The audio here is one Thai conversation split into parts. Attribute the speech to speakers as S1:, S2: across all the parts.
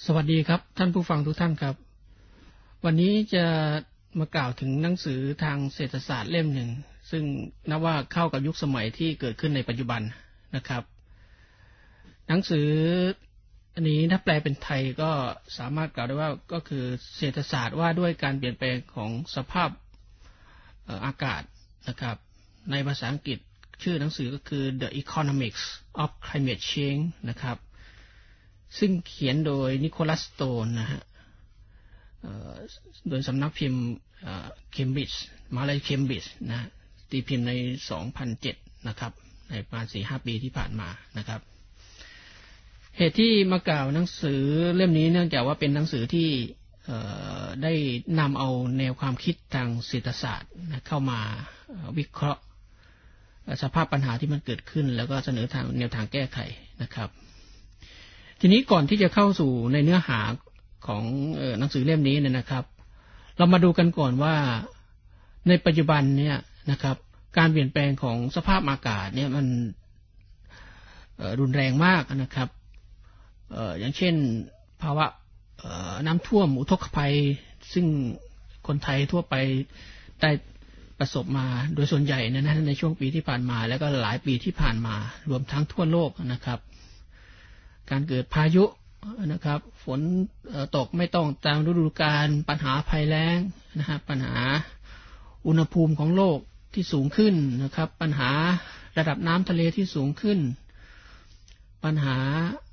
S1: สวัสดีครับท่านผู้ฟังทุกท่านครับวันนี้จะมากล่าวถึงหนังสือทางเศรษฐศาสตร์เล่มหนึ่งซึ่งนับว่าเข้ากับยุคสมัยที่เกิดขึ้นในปัจจุบันนะครับหนังสืออันนี้ถ้าแปลเป็นไทยก็สามารถกล่าวได้ว่าก็คือเศรษฐศาสตร์ว่าด้วยการเปลี่ยนแปลงของสภาพอากาศนะครับในภาษาอังกฤษชื่อหนังสือก็คือ The Economics of Climate Change นะครับซึ่งเขียนโดยนิโคลัส สโตนนะฮะโดยสำนักพิมพ์เคมบริดจ์มหาวิทยาลัยเคมบริดจ์นะตีพิมพ์ใน 2007 นะครับในประมาณ 4-5 ปีที่ผ่านมานะครับเหตุที่มากล่าวหนังสือเล่มนี้เนื่องจากว่าเป็นหนังสือที่ได้นำเอาแนวความคิดทางเศรษฐศาสตร์เข้ามาวิเคราะห์สภาพปัญหาที่มันเกิดขึ้นแล้วก็เสนอทางแนวทางแก้ไขนะครับทีนี้ก่อนที่จะเข้าสู่ในเนื้อหาของหนังสือเล่มนี้เนี่ยนะครับเรามาดูกันก่อนว่าในปัจจุบันเนี่ยนะครับการเปลี่ยนแปลงของสภาพอากาศเนี่ยมันรุนแรงมากนะครับอย่างเช่นภาวะน้ำท่วมอุทกภัยซึ่งคนไทยทั่วไปได้ประสบมาโดยส่วนใหญ่ในช่วงปีที่ผ่านมาแล้วก็หลายปีที่ผ่านมารวมทั้งทั่วโลกนะครับการเกิดพายุนะครับฝนตกไม่ต้องตามฤดูกาลปัญหาภัยแล้งนะครับปัญหาอุณหภูมิของโลกที่สูงขึ้นนะครับปัญหาระดับน้ำทะเลที่สูงขึ้นปัญหา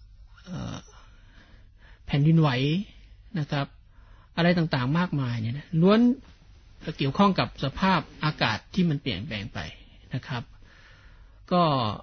S1: แผ่นดินไหวนะครับอะไรต่างๆมากมายเนี่ยนะล้วนเกี่ยวข้องกับสภาพอากาศที่มันเปลี่ยนแปลงไปนะครับก็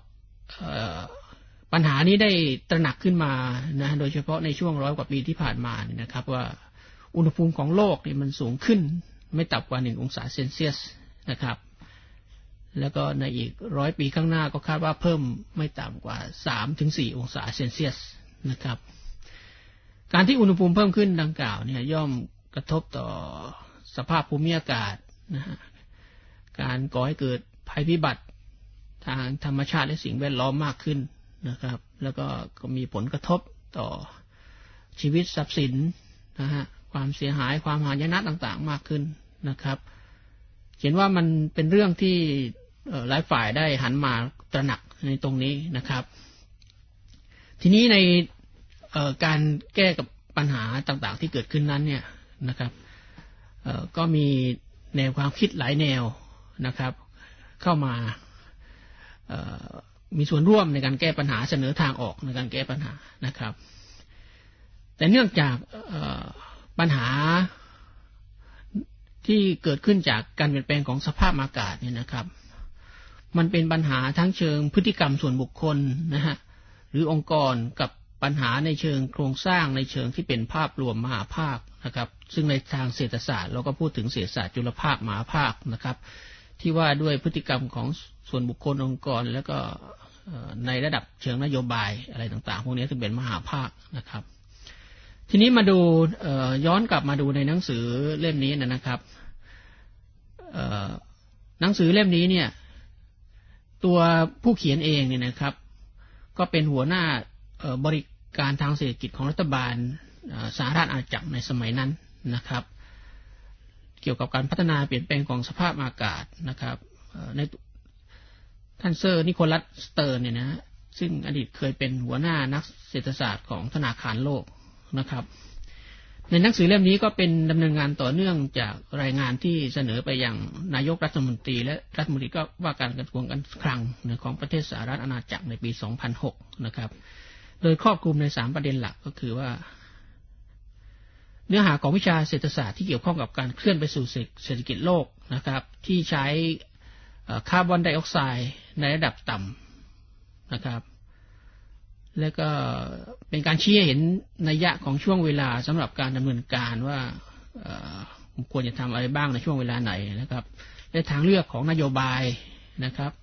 S1: ปัญหานี้ได้ตระหนักขึ้นมานะโดยเฉพาะในช่วง100 กว่าปีที่ผ่านมาเนี่ยนะครับว่าอุณหภูมิของโลกเนี่ยมันสูงขึ้นไม่ต่ำกว่า1 องศาเซนเซียสนะครับแล้วก็ในอีก100 ปีข้างหน้าก็คาดว่าเพิ่มไม่ต่ำกว่า 3-4 องศาเซนเซียสนะครับการที่อุณหภูมิเพิ่มขึ้นดังกล่าวเนี่ยย่อมกระทบต่อสภาพภูมิอากาศนะฮะการก่อให้เกิดภัยพิบัติทางธรรมชาติและสิ่งแวดล้อมมากขึ้นนะครับแล้วก็มีผลกระทบต่อชีวิตทรัพย์สินนะฮะความเสียหายความหายนะต่างๆมากขึ้นนะครับเห็นว่ามันเป็นเรื่องที่หลายฝ่ายได้หันมาตระหนักในตรงนี้นะครับทีนี้ในการแก้กับปัญหาต่างๆที่เกิดขึ้นนั้นเนี่ยนะครับก็มีแนวความคิดหลายแนวนะครับเข้ามามีส่วนร่วมในการแก้ปัญหาเสนอทางออกในการแก้ปัญหานะครับแต่เนื่องจากปัญหาที่เกิดขึ้นจากการเปลี่ยนแปลงของสภาพอากาศเนี่ยนะครับมันเป็นปัญหาทั้งเชิงพฤติกรรมส่วนบุคคลนะฮะหรือองค์กรกับปัญหาในเชิงโครงสร้างในเชิงที่เป็นภาพรวมมหาภาคนะครับซึ่งในทางเศรษฐศาสตร์เราก็พูดถึงเศรษฐศาสตร์จุลภาคมหาภาคนะครับที่ว่าด้วยพฤติกรรมของส่วนบุคคลองค์กรแล้วก็ในระดับเชิงนโยบายอะไรต่างๆพวกนี้ซึ่งเป็นมหาภาคนะครับทีนี้มาดูย้อนกลับมาดูในหนังสือเล่มนี้นะครับหนังสือเล่มนี้เนี่ยตัวผู้เขียนเองเนี่ยนะครับก็เป็นหัวหน้าบริการทางเศรษฐกิจของรัฐบาลสหราชอาณาจักรในสมัยนั้นนะครับเกี่ยวกับการพัฒนาเปลี่ยนแปลงของสภาพอากาศนะครับในท่านเซอร์นิโคลัส สเตอร์นเนี่ยนะซึ่งอดีตเคยเป็นหัวหน้านักเศรษฐศาสตร์ของธนาคารโลกนะครับในหนังสือเล่มนี้ก็เป็นดำเนินงานต่อเนื่องจากรายงานที่เสนอไปยังนายกรัฐมนตรีและรัฐมนตรีก็ว่าการกระทรวงการคลังของประเทศสหรัฐอาณาจักรในปี 2006 นะครับโดยครอบคลุมใน3ประเด็นหลักก็คือว่าเนื้อหาของวิชาเศรษฐศาสตร์ที่เกี่ยวข้องกับการเคลื่อนไปสู่เศรษฐกิจโลกนะครับที่ใช้คาร์บอนไดออกไซด์ในระดับต่ำนะครับและก็เป็นการชี้ให้เห็นนัยยะของช่วงเวลาสำหรับการดำเนินการว่าควรจะทำอะไรบ้างในช่วงเวลาไหนนะครับและทางเลือกของนโยบายนะครับ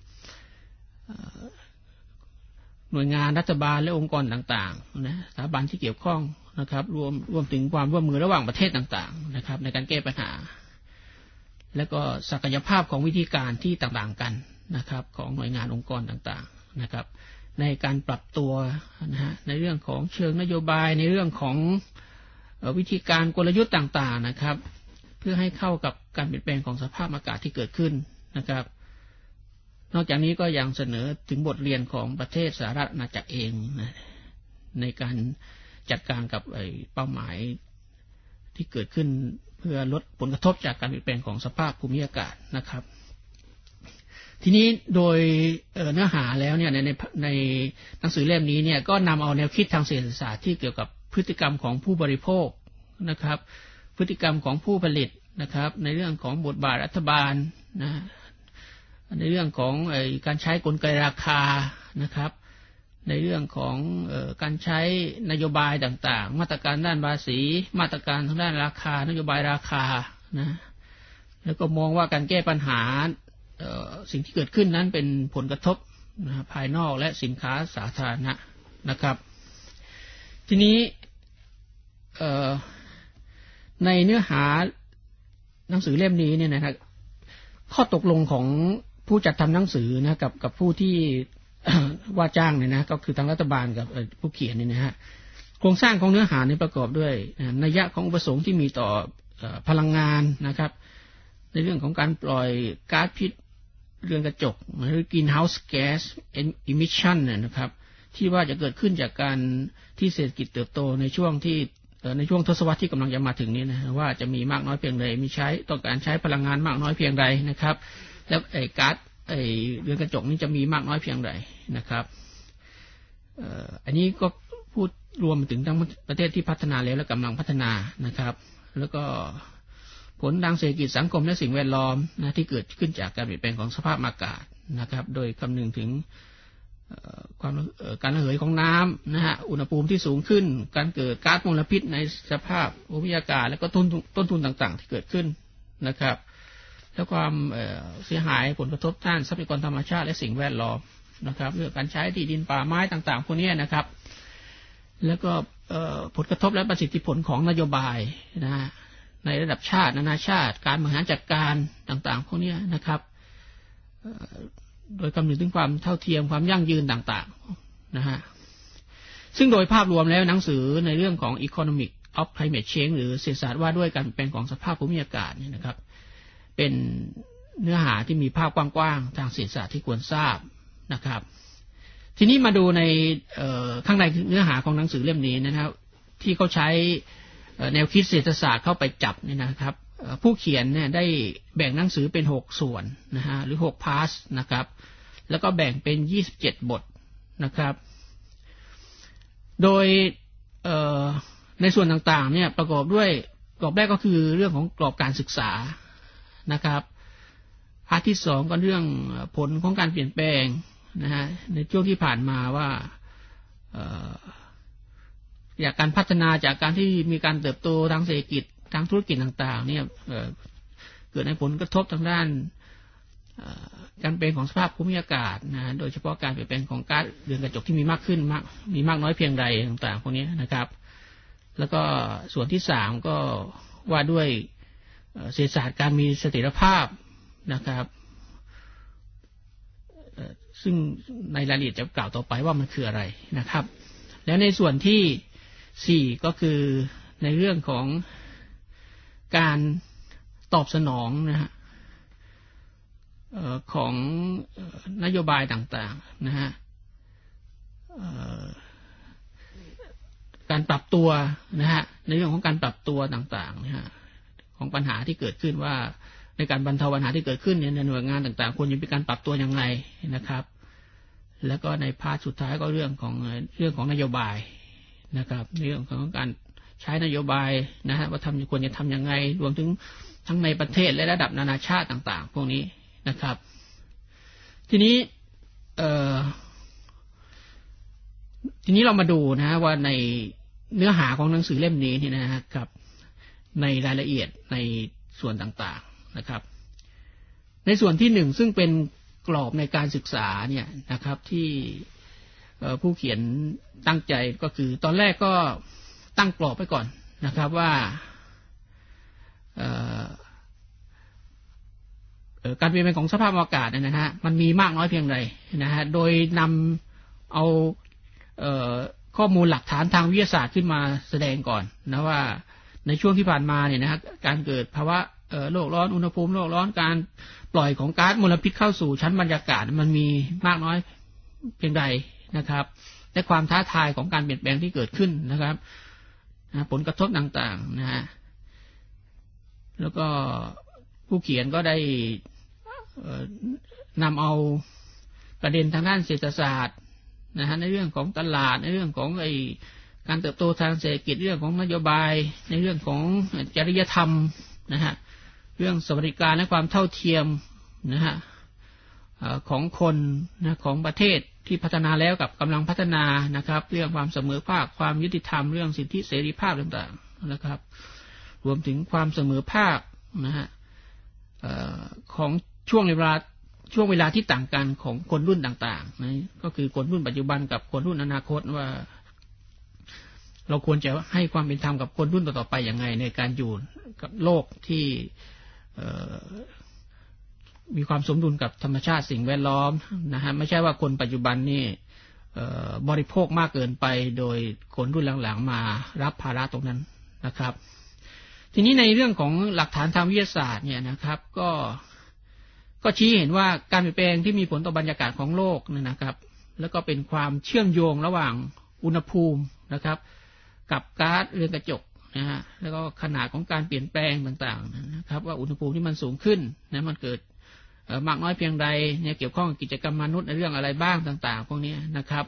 S1: หน่วยงานรัฐบาลและองค์กรต่างๆนะสถาบันที่เกี่ยวข้องนะครับรวมถึงความร่วมมือระหว่างประเทศต่างๆนะครับในการแก้ปัญหาและก็ศักยภาพของวิธีการที่ต่างๆกันนะครับของหน่วยงานองค์กรต่างๆนะครับในการปรับตัวนะฮะในเรื่องของเชิงนโยบายในเรื่องของวิธีการกลยุทธ์ต่างๆนะครับเพื่อให้เข้ากับการเปลี่ยนแปลงของสภาพอากาศที่เกิดขึ้นนะครับนอกจากนี้ก็ยังเสนอถึงบทเรียนของประเทศสหรัฐอาณาจักรเองนะในการจัดการกับเป้าหมายที่เกิดขึ้นเพื่อลดผลกระทบจากการเปลี่ยนแปลงของสภาพภูมิอากาศนะครับทีนี้โดยเนื้อหาแล้วเนี่ยในหนังสือเล่มนี้เนี่ยก็นำเอาแนวคิดทางเศรษฐศาสตร์ที่เกี่ยวกับพฤติกรรมของผู้บริโภคนะครับพฤติกรรมของผู้ผลิตนะครับในเรื่องของบทบาทรัฐบาลนะในเรื่องของการใช้กลไกราคานะครับในเรื่องของการใช้นโยบายต่างๆมาตรการด้านภาษีมาตรการทางด้านราคานโยบายราคานะแล้วก็มองว่าการแก้ปัญหาสิ่งที่เกิดขึ้นนั้นเป็นผลกระทบภายนอกและสินค้าสาธารณะนะครับทีนี้ในเนื้อหาหนังสือเล่มนี้เนี่ยนะครับข้อตกลงของผู้จัดทำหนังสือนะกับผู้ที่ ว่าจ้างเนี่ยนะก็คือทางรัฐบาลกับผู้เขียนเนี่ยนะฮะโครงสร้างของเนื้อหานี้ประกอบด้วยนัยยะของอุปสงค์ที่มีต่อพลังงานนะครับในเรื่องของการปล่อยก๊าซพิษเรือนกระจกหรือ greenhouse gas emission นะครับที่ว่าจะเกิดขึ้นจากการที่เศรษฐกิจเติบโตในช่วงทศวรรษที่กำลังจะมาถึงนี้นะว่าจะมีมากน้อยเพียงใดมีต้องการใช้พลังงานมากน้อยเพียงใดนะครับแล้วก๊าซเรือนกระจกนี้จะมีมากน้อยเพียงใดนะครับอันนี้ก็พูดรวมถึงทั้งประเทศที่พัฒนาแล้วและกำลังพัฒนานะครับแล้วก็ผลทางเศรษฐกิจสังคมและสิ่งแวดล้อมนะที่เกิดขึ้นจากการเปลี่ยนแปลงของสภาพอากาศนะครับโดยคำนึงถึงการระเหยของน้ำนะฮะอุณหภูมิที่สูงขึ้นการเกิดก๊าซมลพิษในสภาพภูมิอากาศและก็ต้นทุนต่างๆที่เกิดขึ้นนะครับและความเสียหายผลกระทบด้านทรัพยากรธรรมชาติและสิ่งแวดล้อมนะครับเรื่องการใช้ที่ดินป่าไม้ต่างๆพวกนี้นะครับแล้วก็ผลกระทบและประสิทธิผลของนโยบายนะในระดับชาตินานาชาติการบริหารจัดการต่างๆพวกนี้นะครับโดยคำนึงถึงความเท่าเทียมความยั่งยืนต่างๆนะฮะซึ่งโดยภาพรวมแล้วหนังสือในเรื่องของ Economic of Climate Change หรือเศรษฐศาสตร์ว่าด้วยการเปลี่ยนแปลงของสภาพภูมิอากาศเนี่ยนะครับเป็นเนื้อหาที่มีภาพกว้างๆทางเศรษฐศาสตร์ที่ควรทราบนะครับทีนี้มาดูในข้างในเนื้อหาของหนังสือเล่มนี้นะครับที่เขาใช้แนวคิดเศรษฐศาสตร์เข้าไปจับเนี่ยนะครับผู้เขียนเนี่ยได้แบ่งหนังสือเป็น6ส่วนนะฮะหรือ6พาร์ทนะครับแล้วก็แบ่งเป็น27บทนะครับโดยในส่วนต่างๆเนี่ยประกอบด้วยกรอบแรกก็คือเรื่องของกรอบการศึกษานะครับพาร์ทที่2ก็เรื่องผลของการเปลี่ยนแปลงนะฮะในช่วงที่ผ่านมาว่าจากการพัฒนาจากการที่มีการเติบโตทางเศรษฐกิจทางธุรกิจต่างๆเนี่ยเกิดในผลกระทบทางด้านการเปลี่ยนของสภาพภูมิอากาศนะโดยเฉพาะการเปลี่ยนแปลงของก๊าซเรือนกระจกที่มีมากขึ้นมีมากน้อยเพียงใดต่างๆพวกนี้นะครับแล้วก็ส่วนที่3ก็ว่าด้วยเศรษฐศาสตร์การมีเสถียรภาพนะครับซึ่งในรายละเอียดจะกล่าวต่อไปว่ามันคืออะไรนะครับแล้วในส่วนที่4ก็คือในเรื่องของการตอบสนองนะฮะของนโยบายต่างๆนะฮะการปรับตัวนะฮะในเรื่องของการปรับตัวต่างๆนะฮะของปัญหาที่เกิดขึ้นว่าในการบรรเทาปัญหาที่เกิดขึ้นในหน่วยงานต่างๆควรจะมีการปรับตัวอย่างไรนะครับแล้วก็ในพาร์ทสุดท้ายก็เรื่องของนโยบายนะครับเรื่องของการใช้นโยบายนะฮะว่าควรจะทำยังไงรวมถึงทั้งในประเทศและระดับนานาชาติต่างๆพวกนี้นะครับทีนี้เรามาดูนะว่าในเนื้อหาของหนังสือเล่มนี้นี่นะครับในรายละเอียดในส่วนต่างๆนะครับในส่วนที่1ซึ่งเป็นกรอบในการศึกษาเนี่ยนะครับที่ผู้เขียนตั้งใจก็คือตอนแรกก็ตั้งกรอบไปก่อนนะครับว่าการเปลี่ยนแปลงของสภาพอากาศนะฮะมันมีมากน้อยเพียงใดนะฮะโดยนำเอาข้อมูลหลักฐานทางวิทยาศาสตร์ขึ้นมาแสดงก่อนนะว่าในช่วงที่ผ่านมาเนี่ยนะครับการเกิดภาวะโลกร้อนอุณหภูมิโลกร้อนการปล่อยของก๊าซมลพิษเข้าสู่ชั้นบรรยากาศมันมีมากน้อยเพียงใดนะครับและความท้าทายของการเปลี่ยนแปลงที่เกิดขึ้นนะครับผลกระทบต่างๆนะฮะแล้วก็ผู้เขียนก็ได้นำเอาประเด็นทางด้านเศรษฐศาสตร์นะฮะในเรื่องของตลาดในเรื่องของการเติบโตทางเศรษฐกิจเรื่องของนโยบายในเรื่องของจริยธรรมนะฮะเรื่องสวัสดิการและความเท่าเทียมนะฮะของคนนะของประเทศที่พัฒนาแล้วกับกำลังพัฒนานะครับเรื่องความเสมอภาคความยุติธรรมเรื่องสิทธิเสรีภาพต่างๆนะครับรวมถึงความเสมอภาคนะฮะของช่วงเวลาที่ต่างกันของคนรุ่นต่างๆนะก็คือคนรุ่นปัจจุบันกับคนรุ่นอนาคตว่าเราควรจะให้ความเป็นธรรมกับคนรุ่นต่อๆไปอย่างไรในการอยู่กับโลกที่มีความสมดุลกับธรรมชาติสิ่งแวดล้อมนะฮะไม่ใช่ว่าคนปัจจุบันนี่บริโภคมากเกินไปโดยคนรุ่นหลังๆมารับภาระตรงนั้นนะครับทีนี้ในเรื่องของหลักฐานทางวิทยาศาสตร์เนี่ยนะครับก็ชี้เห็นว่าการเปลี่ยนแปลงที่มีผลต่อบรรยากาศของโลกเนี่ยนะครับแล้วก็เป็นความเชื่อมโยงระหว่างอุณหภูมินะครับกับก๊าซเรือนกระจกนะฮะแล้วก็ขนาดของการเปลี่ยนแปลงต่างๆนะครับว่าอุณหภูมิที่มันสูงขึ้นนะมันเกิดมากน้อยเพียงใดเนี่ยเกี่ยวข้องกับกิจกรรมมนุษย์ในเรื่องอะไรบ้างต่างๆพวกนี้นะครับ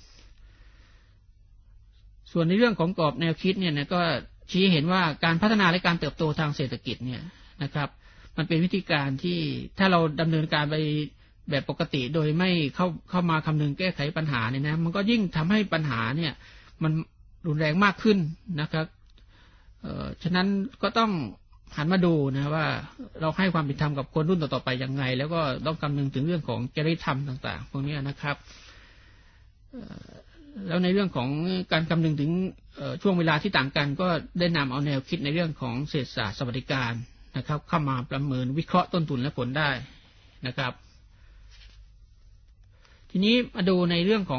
S1: ส่วนในเรื่องของกรอบแนวคิดเนี่ยก็ชี้เห็นว่าการพัฒนาและการเติบโตทางเศรษฐกิจเนี่ยนะครับมันเป็นวิธีการที่ถ้าเราดำเนินการไปแบบปกติโดยไม่เข้ามาคำนึงแก้ไขปัญหาเนี่ยนะมันก็ยิ่งทำให้ปัญหาเนี่ยมันรุนแรงมากขึ้นนะครับฉะนั้นก็ต้องหันมาดูนะว่าเราให้ความเป็นธรรมกับคนรุ่นต่อๆไปยังไงแล้วก็ต้องคำนึงถึงเรื่องของจริยธรรมต่างๆพวกนี้นะครับแล้วในเรื่องของการคำนึงถึงช่วงเวลาที่ต่างกันก็ได้นำเอาแนวคิดในเรื่องของเศรษฐศาสตร์สวัสดิการนะครับเข้ามาประเมินวิเคราะห์ต้นทุนและผลได้นะครับทีนี้มาดูในเรื่องของ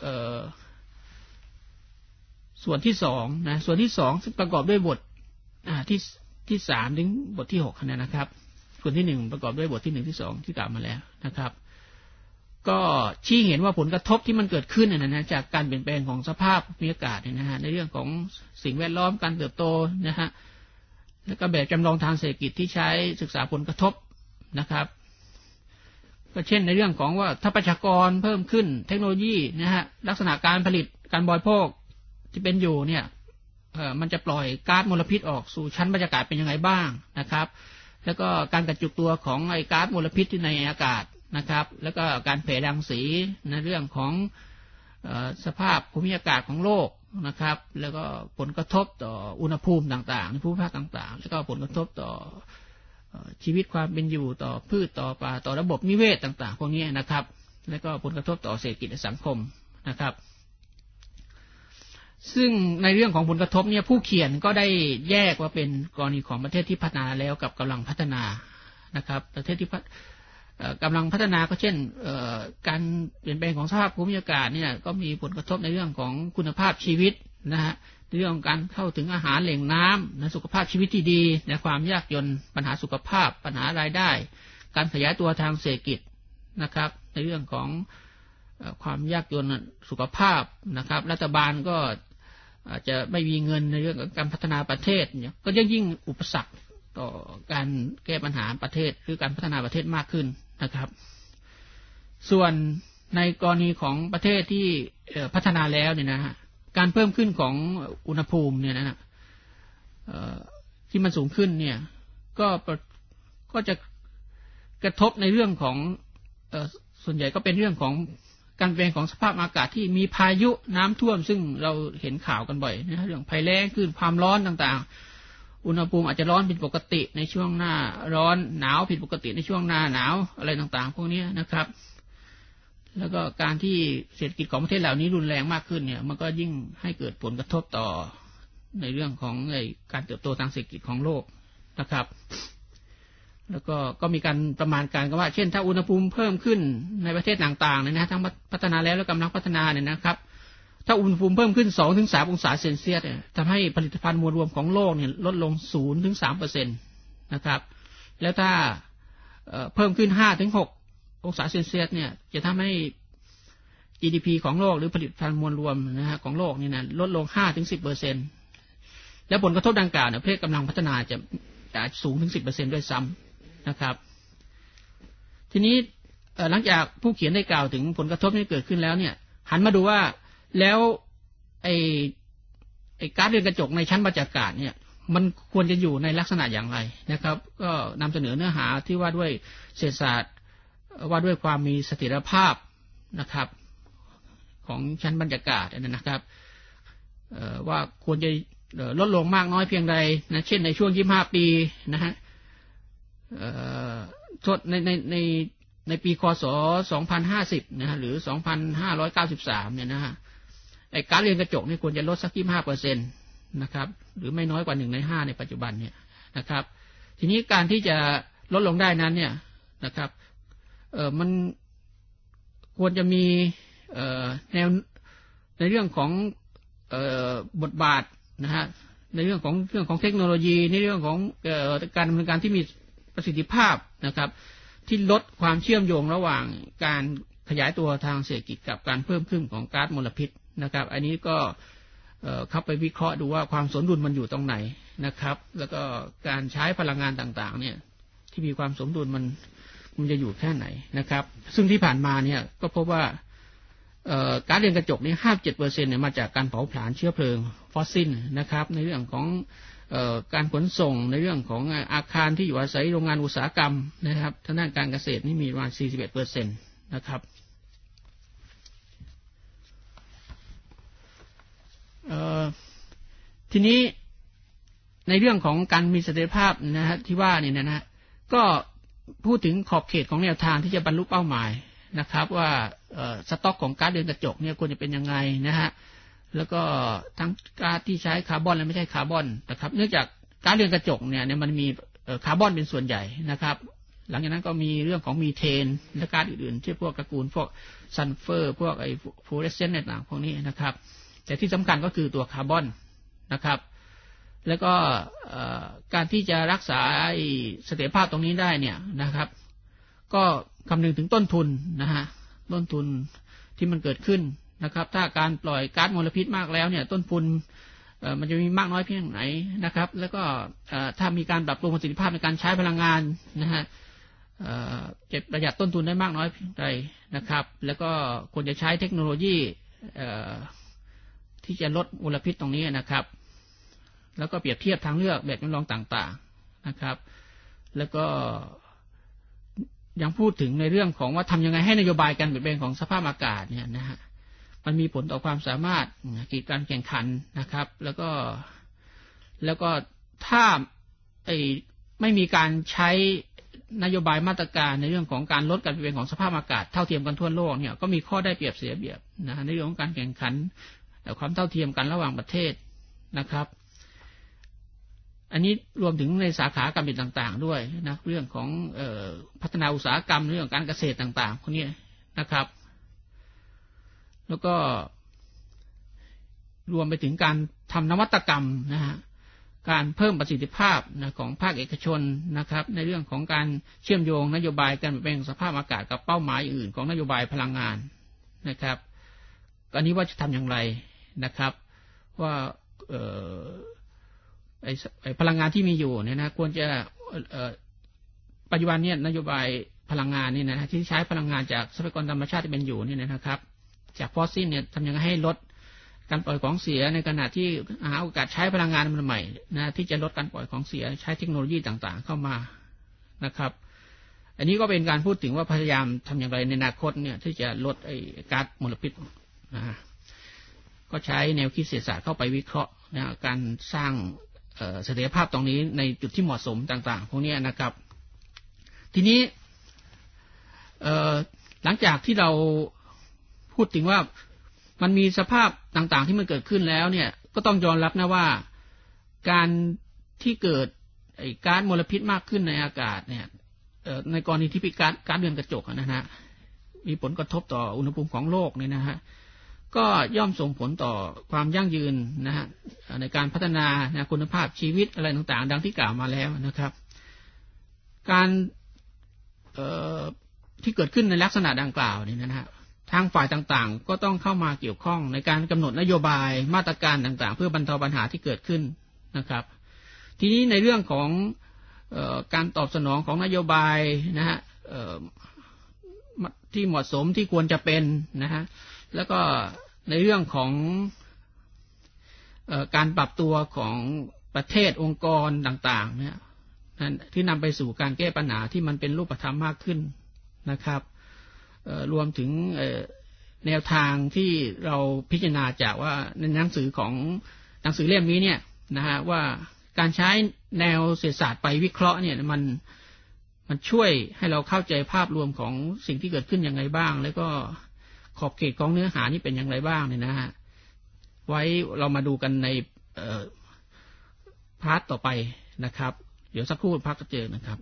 S1: ส่วนที่สองนะส่วนที่สองซึ่งประกอบด้วยบทที่สามถึงบทที่6นะครับส่วนที่1ประกอบด้วยบทที่1ที่2ที่กล่าวมาแล้วนะครับก็ชี้เห็นว่าผลกระทบที่มันเกิดขึ้นนะจากการเปลี่ยนแปลงของสภาพภูมิอากาศนะฮะในเรื่องของสิ่งแวดล้อมการเติบโตนะฮะแล้วก็แบบจำลองทางเศรษฐกิจที่ใช้ศึกษาผลกระทบนะครับก็เช่นในเรื่องของว่าถ้าประชากรเพิ่มขึ้นเทคโนโลยีนะฮะลักษณะการผลิตการบริโภคที่เป็นอยู่เนี่ยมันจะปล่อยก๊าซมลพิษออกสู่ชั้นบรรยากาศเป็นยังไงบ้างนะครับแล้วก็การกระจุกตัวของไอ้ก๊าซมลพิษที่ในอากาศนะครับแล้วก็การแผ่รังสีในเรื่องของสภาพภูมิอากาศของโลกนะครับแล้วก็ผลกระทบต่ออุณหภูมิต่างๆในภูมิภาคต่างๆแล้วก็ผลกระทบต่อชีวิตความเป็นอยู่ต่อพืชต่อป่าต่อระบบนิเวศต่างๆพวกนี้นะครับแล้วก็ผลกระทบต่อเศรษฐกิจและสังคมนะครับซึ่งในเรื่องของผลกระทบเนี่ยผู้เขียนก็ได้แยกว่าเป็นกรณีของประเทศที่พัฒนาแล้วกับกำลังพัฒนานะครับประเทศที่กำลังพัฒนาก็เช่นการเปลี่ยนแปลงของสภาพภูมิอากาศเนี่ยก็มีผลกระทบในเรื่องของคุณภาพชีวิตนะฮะเรื่องการเข้าถึงอาหารแหล่งน้ำนะสุขภาพชีวิตที่ดีนะความยากจนปัญหาสุขภาพปัญหารายได้การขยายตัวทางเศรษฐกิจนะครับในเรื่องของความยากจนสุขภาพนะครับรัฐบาลก็อาจจะไม่มีเงินในเรื่องของการพัฒนาประเทศเนี่ยก็ยิ่งอุปสรรคต่อการแก้ปัญหาประเทศหรือการพัฒนาประเทศมากขึ้นนะครับส่วนในกรณีของประเทศที่พัฒนาแล้วเนี่ยนะฮะการเพิ่มขึ้นของอุณหภูมิเนี่ยนะที่มันสูงขึ้นเนี่ยก็จะกระทบในเรื่องของส่วนใหญ่ก็เป็นเรื่องของการเปลี่ยนของสภาพอากาศที่มีพายุน้ำท่วมซึ่งเราเห็นข่าวกันบ่อยนะเรื่องภัยแล้งขึ้นความร้อนต่างๆอุณหภูมิอาจจะร้อนผิดปกติในช่วงหน้าร้อนหนาวผิดปกติในช่วงหน้าหนาวอะไรต่างๆพวกนี้นะครับแล้วก็การที่เศรษฐกิจของประเทศเหล่านี้รุนแรงมากขึ้นเนี่ยมันก็ยิ่งให้เกิดผลกระทบต่อในเรื่องของการเติบโตทางเศรษฐกิจของโลกนะครับแล้วก็มีการประมาณการกันว่าเช่นถ้าอุณหภูมิเพิ่มขึ้นในประเทศต่างๆเนี่ยนะทั้งพัฒนาแล้วและกำลังพัฒนาเนี่ยนะครับถ้าอุณหภูมิเพิ่มขึ้น 2-3 องศาเซนเซียสเนี่ยทำให้ผลิตภัณฑ์มวลรวมของโลกเนี่ยลดลง 0-3% นะครับแล้วถ้าเพิ่มขึ้น 5-6 องศาเซนเซียสเนี่ยจะทำให้ GDP ของโลกหรือผลิตภัณฑ์มวลรวมนะฮะของโลกนี่นะลดลง 5-10% และผลกระทบดังกล่าวเนี่ยประเทศกำลังพัฒนาจะสูงถึง 10% ด้วยซ้ำนะครับทีนี้หลังจากผู้เขียนได้กล่าวถึงผลกระทบที่เกิดขึ้นแล้วเนี่ยหันมาดูว่าแล้วไอ้ก๊าซเรือนกระจกในชั้นบรรยากาศเนี่ยมันควรจะอยู่ในลักษณะอย่างไรนะครับก็นำเสนอเนื้อหาที่ว่าด้วยเศรษฐศาสตร์ว่าด้วยความมีเสถียรภาพนะครับของชั้นบรรยากาศนะครับว่าควรจะลดลงมากน้อยเพียงใดนะเช่นในช่วง25 ปีนะฮะในปีคศ2050นะฮะหรือ2593เนี่ยนะฮะไอ้ก๊าซเรือนกระจกนี่ควรจะลดสัก 25% นะครับหรือไม่น้อยกว่า1 ใน 5ในปัจจุบันเนี่ยนะครับทีนี้การที่จะลดลงได้นั้นเนี่ยนะครับมันควรจะมีแนวในเรื่องของบทบาทนะฮะในเรื่องของเทคโนโลยีในเรื่องของการดำเนินการที่มีประสิทธิภาพนะครับที่ลดความเชื่อมโยงระหว่างการขยายตัวทางเศรษฐกิจกับการเพิ่มขึ้นของก๊าซมลพิษนะครับอันนี้ก็เข้าไปวิเคราะห์ดูว่าความสมดุลมันอยู่ตรงไหนนะครับแล้วก็การใช้พลังงานต่างๆเนี่ยที่มีความสมดุลมันจะอยู่แค่ไหนนะครับซึ่งที่ผ่านมาเนี่ยก็พบว่าก๊าซเรือนกระจกนี่ 57% เนี่ยมาจากการเผาผลาญเชื้อเพลิงฟอสซิลนะครับในเรื่องของการขนส่งในเรื่องของอาคารที่อยู่อาศัยโรงงานอุตสาหกรรมนะครับทางด้านการเกษตรนี่มีประมาณ 41% นะครับทีนี้ในเรื่องของการมีเสถียรภาพนะฮะที่ว่านี่นะฮะก็พูดถึงขอบเขตของแนวทางที่จะบรรลุเป้าหมายนะครับว่าสต็อกของก๊าซเรือนกระจกเนี่ยควรจะเป็นยังไงนะฮะแล้วก็ทั้งก๊าซที่ใช้คาร์บอนและไม่ใช่คาร์บอนนะครับเนื่องจากก๊าซเรือนกระจกเนี่ยมันมีคาร์บอนเป็นส่วนใหญ่นะครับหลังจากนั้นก็มีเรื่องของมีเทนและก๊าซอื่นๆที่พวกตระกูลพวกซัลเฟอร์พวกไอ้ฟลูออเรสเซนต์ต่างๆพวกนี้นะครับแต่ที่สำคัญก็คือตัวคาร์บอนนะครับแล้วก็การที่จะรักษาเสถียรภาพตรงนี้ได้เนี่ยนะครับก็คำนึงถึงต้นทุนนะฮะต้นทุนที่มันเกิดขึ้นนะครับถ้าการปล่อยก๊าซมลพิษมากแล้วเนี่ยต้นทุนมันจะมีมากน้อยเพียงไหนนะครับแล้วก็ถ้ามีการปรับปรุงประสิทธิภาพในการใช้พลังงานนะฮะจะประหยัดต้นทุนได้มากน้อยเพียงใดนะครับแล้วก็ควรจะใช้เทคโนโลยีที่จะลดมลพิษตรงนี้นะครับแล้วก็เปรียบเทียบทางเลือกแบบจำลองต่างๆนะครับแล้วก็ยังพูดถึงในเรื่องของว่าทำยังไงให้นโยบายการเปลี่ยนแปลงของสภาพอากาศเนี่ยนะฮะมันมีผลต่อความสามารถกีดการแข่งขันนะครับแล้วก็ถ้าไม่มีการใช้นโยบายมาตรการในเรื่องของการลดการเปลี่ยนแปลงของสภาพอากาศเท่าเทียมกันทั่วโลกเนี่ยก็มีข้อได้เปรียบเสียเปรียบนะในเรื่องของการแข่งขันความเท่าเทียมกันระหว่างประเทศนะครับอันนี้รวมถึงในสาขาการผลิตต่างๆด้วยนะเรื่องของพัฒนาอุตสาหกรรมเรื่องการเกษตรต่างๆพวกนี้นะครับแล้วก็รวมไปถึงการทำนวัตกรรมนะฮะการเพิ่มประสิทธิภาพนะของภาคเอกชนนะครับในเรื่องของการเชื่อมโยงนโยบายการเปลี่ยนแปลงสภาพอากาศกับเป้าหมายอื่นของนโยบายพลังงานนะครับอันนี้ว่าจะทำอย่างไรนะครับว่าไอ้พลังงานที่มีอยู่เนี่ยนะควรจะปัจจุบันเนี่ยนโยบายพลังงานนี่นะที่ใช้พลังงานจากทรัพยากรธรรมชาติที่เป็นอยู่นี่นะครับจากฟอสซิลเนี่ยทำยังไงให้ลดการปล่อยของเสียในขณะที่หาโอกาสใช้พลังงานใหม่นะที่จะลดการปล่อยของเสียใช้เทคโนโลยีต่างๆเข้ามานะครับอันนี้ก็เป็นการพูดถึงว่าพยายามทำอย่างไรในอนาคตเนี่ยที่จะลดไอ้ก๊าซมลพิษนะก็ใช้แนวคิดเศรษฐศาสตร์เข้าไปวิเคราะห์นะการสร้างเสถียรภาพตรงนี้ในจุดที่เหมาะสมต่างๆพวกนี้นะครับทีนี้หลังจากที่เราพูดถึงว่ามันมีสภาพต่างๆที่มันเกิดขึ้นแล้วเนี่ยก็ต้องยอมรับนะว่าการที่เกิดไอ้ก๊าซมลพิษมากขึ้นในอากาศเนี่ยในกรณีที่มีก๊าซเรือนกระจกนะฮะมีผลกระทบต่ออุณหภูมิของโลกเนี่ยนะฮะก็ย่อมส่งผลต่อความยั่งยืนนะฮะในการพัฒนาคุณภาพชีวิตอะไรต่างๆดังที่กล่าวมาแล้วนะครับการที่เกิดขึ้นในลักษณะดังกล่าวนี่นะฮะทางฝ่ายต่างๆก็ต้องเข้ามาเกี่ยวข้องในการกำหนดนโยบายมาตรการต่างๆเพื่อบรรเทาปัญหาที่เกิดขึ้นนะครับทีนี้ในเรื่องของการตอบสนองของนโยบายนะฮะที่เหมาะสมที่ควรจะเป็นนะฮะแล้วก็ในเรื่องของการปรับตัวของประเทศองค์กรต่างๆเนี่ยที่นำไปสู่การแก้ปัญหาที่มันเป็นรูปธรรมมากขึ้นนะครับรวมถึงแนวทางที่เราพิจารณาจากว่าในหนังสือเล่มนี้เนี่ยนะฮะว่าการใช้แนวเศรษฐศาสตร์ไปวิเคราะห์เนี่ยมันช่วยให้เราเข้าใจภาพรวมของสิ่งที่เกิดขึ้นอย่างไรบ้างแล้วก็ขอบเขตของเนื้อหานี่เป็นอย่างไรบ้างเนี่ยนะฮะไว้เรามาดูกันในพาร์ทต่อไปนะครับเดี๋ยวสักครู่พักก็เจอนะครับ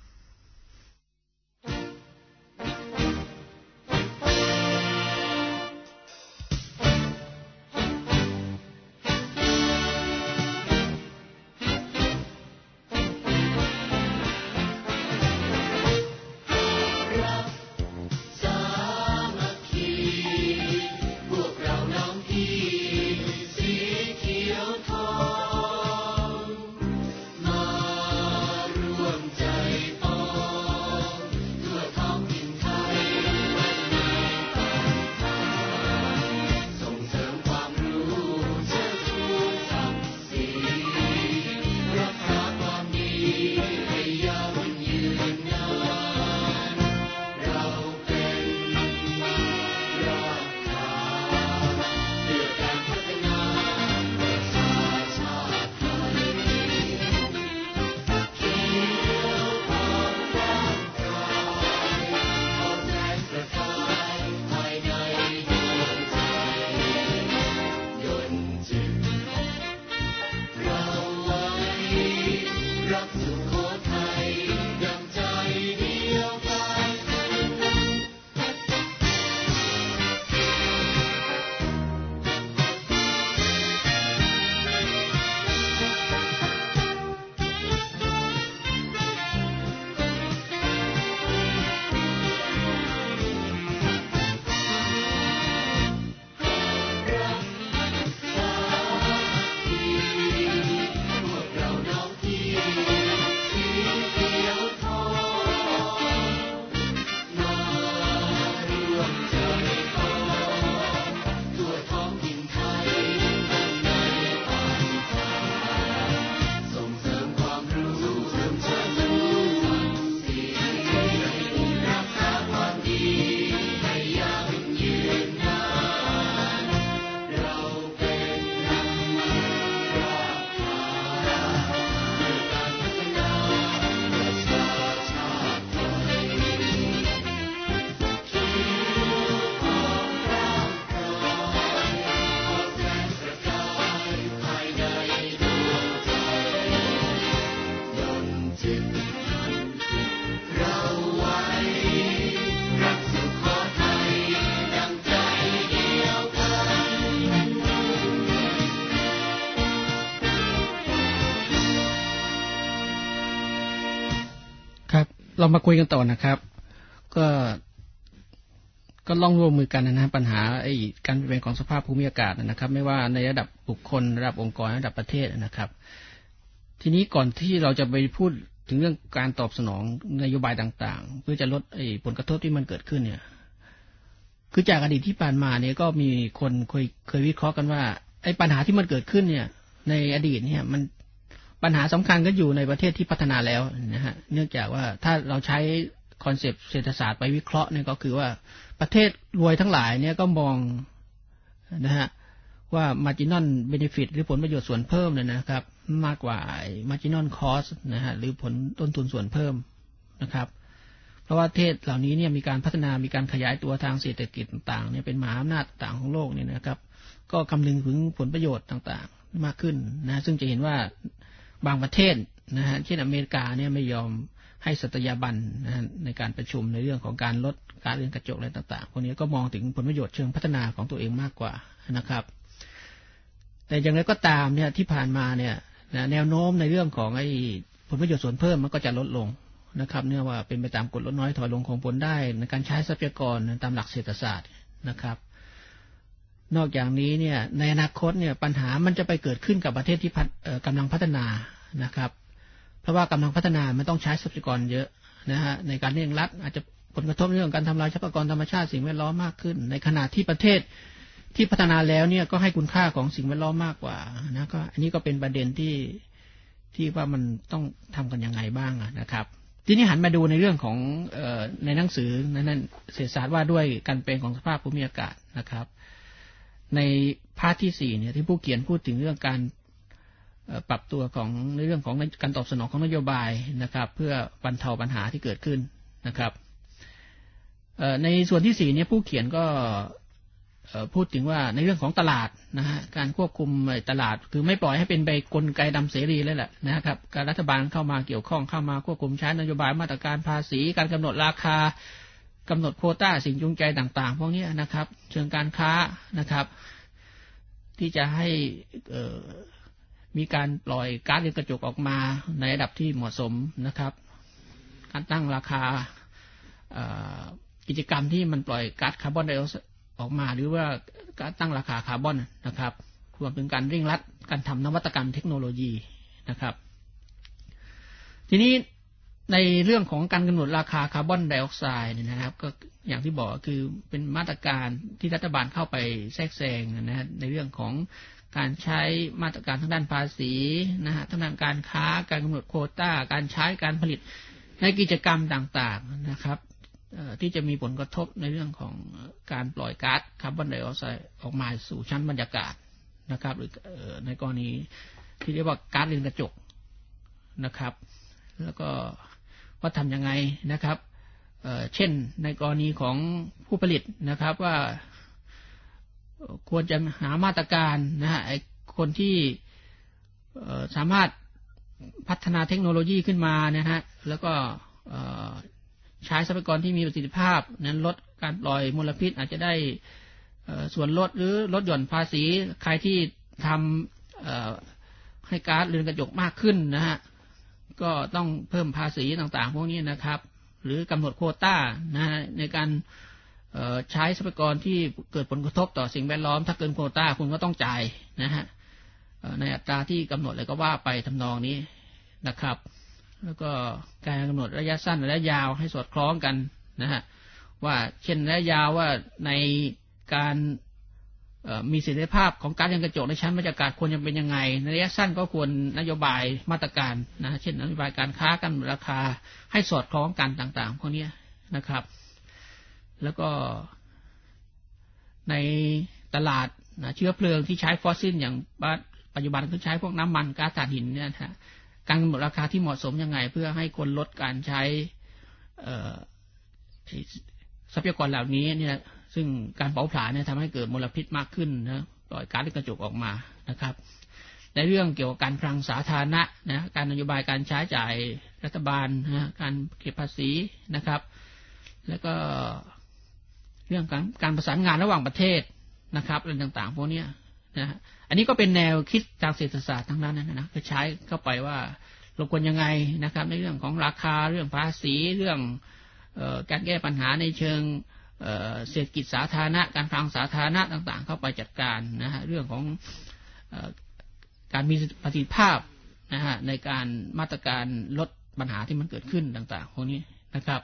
S1: เรามาคุยกันต่อนะครับก็ลองร่วมมือกันนะปัญหาการเปลี่ยนแปลงของสภาพภูมิอากาศนะครับไม่ว่าในระดับบุคคลระดับองค์กรระดับประเทศนะครับทีนี้ก่อนที่เราจะไปพูดถึงเรื่องการตอบสนองนโยบายต่างๆเพื่อจะลดผลกระทบที่มันเกิดขึ้นเนี่ยคือจากอดีตที่ผ่านมาเนี่ยก็มีคนเคยวิเคราะห์กันว่าปัญหาที่มันเกิดขึ้นเนี่ยในอดีตเนี่ยมันปัญหาสำคัญก็อยู่ในประเทศที่พัฒนาแล้วนะฮะเนื่องจากว่าถ้าเราใช้คอนเซปต์เศรษฐศาสตร์ไปวิเคราะห์เนี่ยก็คือว่าประเทศรวยทั้งหลายเนี่ยก็มองนะฮะว่า marginal benefit หรือผลประโยชน์ส่วนเพิ่มเนี่ยนะครับมากกว่า marginal cost นะฮะหรือผลต้นทุนส่วนเพิ่มนะครับเพราะว่าประเทศเหล่านี้เนี่ยมีการพัฒนามีการขยายตัวทางเศรษฐกิจต่างๆเนี่ยเป็นมหาอำนาจต่างของโลกเนี่ยนะครับก็คำนึงถึงผลประโยชน์ต่างๆมากขึ้นนะซึ่งจะเห็นว่าบางประเทศนะฮะเช่นอเมริกาเนี่ยไม่ยอมให้สัตยาบันนะในการประชุมในเรื่องของการลดก๊าซเรือนกระจกอะไรต่างๆพวกนี้ก็มองถึงผลประโยชน์เชิงพัฒนาของตัวเองมากกว่านะครับแต่อย่างไรก็ตามเนี่ยที่ผ่านมาเนี่ยแนวโน้มในเรื่องของไอ้ผลประโยชน์ส่วนเพิ่มมันก็จะลดลงนะครับเนื่องว่าเป็นไปตามกฎลดน้อยถอยลงของผลได้ในการใช้ทรัพยากรตามหลักเศรษฐศาสตร์นะครับนอกจากนี้เนี่ยในอนาคตเนี่ยปัญหามันจะไปเกิดขึ้นกับประเทศที่กำลังพัฒนานะครับเพราะว่ากำลังพัฒนามันต้องใช้ทรัพยากรเยอะนะฮะในการเร่งรัดอาจจะผลกระทบเรื่องการทำลายทรัพยากรธรรมชาติสิ่งแวดล้อมมากขึ้นในขณะที่ประเทศที่พัฒนาแล้วเนี่ยก็ให้คุณค่าของสิ่งแวดล้อมมากกว่านะก็อันนี้ก็เป็นประเด็นที่ว่ามันต้องทำกันยังไงบ้างนะครับทีนี้หันมาดูในเรื่องของในหนังสือนั้นเศรษฐศาสตร์ว่าด้วยการเปลี่ยนของสภาพภูมิอากาศนะครับในพาร์ทที่4เนี่ยที่ผู้เขียนพูดถึงเรื่องการปรับตัวของในเรื่องของการตอบสนองของนโยบายนะครับเพื่อบรรเทาปัญหาที่เกิดขึ้นนะครับในส่วนที่4เนี่ยผู้เขียนก็พูดถึงว่าในเรื่องของตลาดนะฮะการควบคุมตลาดคือไม่ปล่อยให้เป็นไปกลไกดำเสรีเลยแหละนะครับการรัฐบาลเข้ามาเกี่ยวข้องเข้ามาควบคุมใช้นโยบายมาตรการภาษีการกำหนดราคากำหนดโควต้าสิ่งจูงใจต่างๆพวกนี้นะครับเชิงการค้านะครับที่จะให้มีการปล่อยก๊าซเรือนกระจกออกมาในระดับที่เหมาะสมนะครับการตั้งราคากิจกรรมที่มันปล่อยก๊าซคาร์บอนไดออกไซด์ออกมาหรือว่าการตั้งราคาคาร์บอนนะครับรวมถึงการเร่งรัดการทำนวัตกรรมเทคโนโลยีนะครับทีนี้ในเรื่องของการกำหนดราคาคาร์บอนไดออกไซด์เนี่ยนะครับก็อย่างที่บอกคือเป็นมาตรการที่รัฐบาลเข้าไปแทรกแซงนะฮะในเรื่องของการใช้มาตรการทางด้านภาษีนะฮะทางด้านการค้าการกำหนดโควต้าการใช้การผลิตในกิจกรรมต่างๆนะครับที่จะมีผลกระทบในเรื่องของการปล่อยก๊าซคาร์บอนไดออกไซด์ออกมาสู่ชั้นบรรยากาศนะครับหรือในกรณีที่เรียกว่าก๊าซเรือนกระจกนะครับแล้วก็ว่าทำยังไงนะครับเช่นในกรณีของผู้ผลิตนะครับว่าควรจะหามาตรการนะฮะไอ้คนที่สามารถพัฒนาเทคโนโลยีขึ้นมานะฮะแล้วก็ใช้ทรัพยากรที่มีประสิทธิภาพนั้นลดการปล่อยมลพิษอาจจะได้ส่วนลดหรือลดหย่อนภาษีใครที่ทำให้ก๊าซเรือนกระจกมากขึ้นนะฮะก็ต้องเพิ่มภาษีต่างๆพวกนี้นะครับหรือกำหนดโควต้านะฮะในการใช้ทรัพยากรที่เกิดผลกระทบต่อสิ่งแวดล้อมถ้าเกินโควต้าคุณก็ต้องจ่ายนะฮะในอัตราที่กำหนดอะไรก็ว่าไปทำนองนี้นะครับแล้วก็การกำหนดระยะสั้นระยะยาวให้สอดคล้องกันนะฮะว่าเช่นระยะยาวว่าในการมีเสถียรภาพของก๊าซเรือนกระจกในชั้นบรรยากาศควรจะเป็นยังไงในระยะสั้นก็ควรนโยบายมาตรการนะเช่นนโยบายการค้ากันราคาให้สอดคล้องกันต่างๆพวกนี้นะครับแล้วก็ในตลาดเชื้อเพลิงที่ใช้ฟอสซิลอย่างปัจจุบันก็ใช้พวกน้ำมันก๊าซถ่านหินเนี่ยนะการกำหนดราคาที่เหมาะสมยังไงเพื่อให้คนลดการใช้ทรัพยากรเหล่านี้เนี่ยซึ่งการเผาผลาญเนี่ยทำให้เกิดมลพิษมากขึ้นนะปล่อยก๊าซเรือนกระจกออกมานะครับในเรื่องเกี่ยวกับการคลังสาธารณะนะการนโยบายการใช้จ่ายรัฐบาลนะการเก็บภาษีนะครับแล้วก็เรื่องการประสานงานระหว่างประเทศนะครับเรื่องต่างๆพวกนี้นะอันนี้ก็เป็นแนวคิดทางเศรษฐศาสตร์ทั้งนั้นนะก็ใช้เข้าไปว่าเราควรยังไงนะครับในเรื่องของราคาเรื่องภาษีเรื่องการแก้ปัญหาในเชิงเศรษฐกิจสาธารณะการคลังสาธารณะต่างๆเข้าไปจัดการนะฮะเรื่องของการมีประสิทธิภาพนะฮะในการมาตรการลดปัญหาที่มันเกิดขึ้นต่างๆพวกนี้นะครับ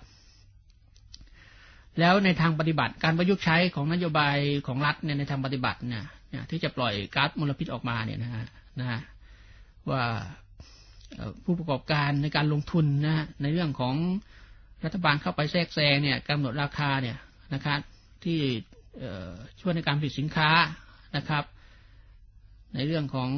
S1: แล้วในทางปฏิบัติการประยุกต์ใช้ของนโยบายของรัฐเนี่ยในทางปฏิบัติเนี่ยที่จะปล่อยก๊าซมลพิษออกมาเนี่ยนะฮะว่าผู้ประกอบการในการลงทุนนะฮะในเรื่องของรัฐบาลเข้าไปแทรกแซงเนี่ยกำหนดราคาเนี่ยนะครับที่ช่วยในการผลิตสินค้านะครับในเรื่องของ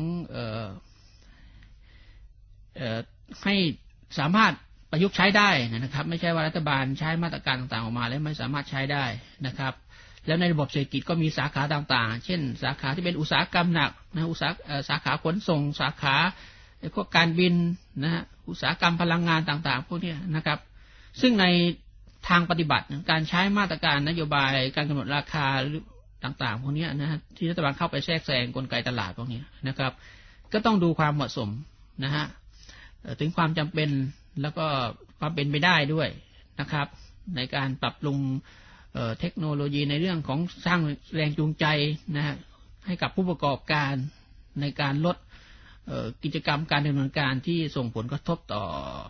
S1: ให้สามารถประยุกต์ใช้ได้นะครับไม่ใช่ว่ารัฐบาลใช้มาตรการต่างๆออกมาแล้วไม่สามารถใช้ได้นะครับแล้วในระบบเศรษฐกิจก็มีสาขาต่างๆเช่นสาขาที่เป็นอุตสาหกรรมหนักนะสาขาขนส่งสาขาพวกการบินนะฮะอุตสาหกรรมพลังงานต่างๆพวกนี้นะครับซึ่งในทางปฏิบัติการใช้มาตรการนโยบายการกำหนดราคาหรือต่างๆพวกนี้นะฮะที่รัฐบาลเข้าไปแทรกแซงกลไกตลาดพวกนี้นะครับก็ต้องดูความเหมาะสมนะฮะถึงความจำเป็นแล้วก็ความเป็นไปได้ด้วยนะครับในการปรับปรุงเทคโนโลยีในเรื่องของสร้างแรงจูงใจนะฮะให้กับผู้ประกอบการในการลดกิจกรรมการดำเนินการที่ส่งผลกระทบต่อ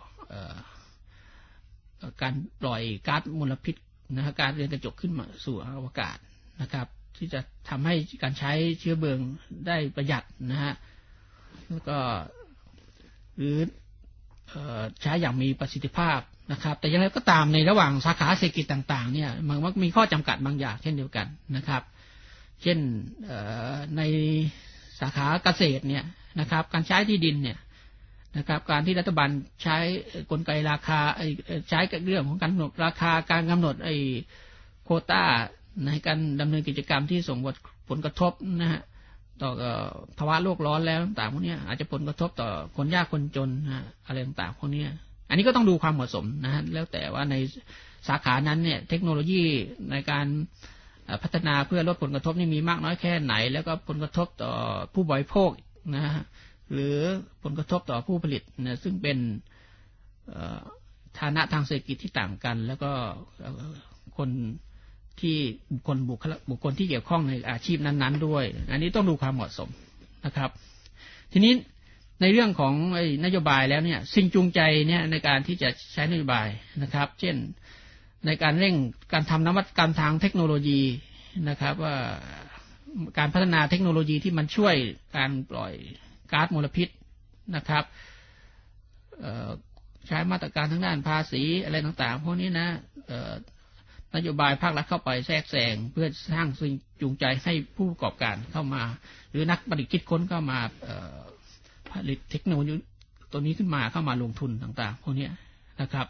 S1: การปล่อยก๊าซมลพิษนะฮะการเรือนกระจกขึ้นมาสู่อวกาศนะครับที่จะทำให้การใช้เชื้อเพลิงได้ประหยัดนะฮะแล้วก็หรือใช้อย่างมีประสิทธิภาพนะครับแต่อย่างไรก็ตามในระหว่างสาขาเศรษฐกิจต่างๆเนี่ยมันมีข้อจำกัดบางอย่างเช่นเดียวกันนะครับเช่นในสาขาเกษตรเนี่ยนะครับการใช้ที่ดินเนี่ยนะครับการที่รัฐบาลใช้กลไกราคาใช้เรื่องของการกำหนดราคาการกำหนดโควต้าในการดำเนินกิจกรรมที่ส่งผลกระทบนะฮะต่อภาวะโลกร้อนแล้วต่างๆพวกนี้อาจจะผลกระทบต่อคนยากคนจนนะอะไรต่างๆพวกนี้อันนี้ก็ต้องดูความเหมาะสมนะฮะแล้วแต่ว่าในสาขานั้นเนี่ยเทคโนโลยีในการพัฒนาเพื่อลดผลกระทบนี่มีมากน้อยแค่ไหนแล้วก็ผลกระทบต่อผู้บริโภคนะฮะหรือผลกระทบต่อผู้ผลิตนะซึ่งเป็นฐานะทางเศรษฐกิจที่ต่างกันแล้วก็คนที่บุคคลที่เกี่ยวข้องในอาชีพนั้นๆด้วยอันนี้ต้องดูความเหมาะสมนะครับทีนี้ในเรื่องของนโยบายแล้วเนี่ยสิ่งจูงใจเนี่ยในการที่จะใช้นโยบายนะครับเช่นในการเร่งการทำนวัตกรรมทางเทคโนโลยีนะครับว่าการพัฒนาเทคโนโลยีที่มันช่วยการปล่อยก๊าซมลพิษนะครับใช้มาตรการทางด้านภาษีอะไรต่างๆพวกนี้นะนโยบายภาครัฐเข้าไปแทรกแซงเพื่อสร้างสิ่งจูงใจให้ผู้ประกอบการเข้ามาหรือนักประดิษฐ์คิดค้นเข้ามาผลิตเทคโนโลยีตัวนี้ขึ้นมาเข้ามาลงทุนต่างๆพวกนี้นะครับ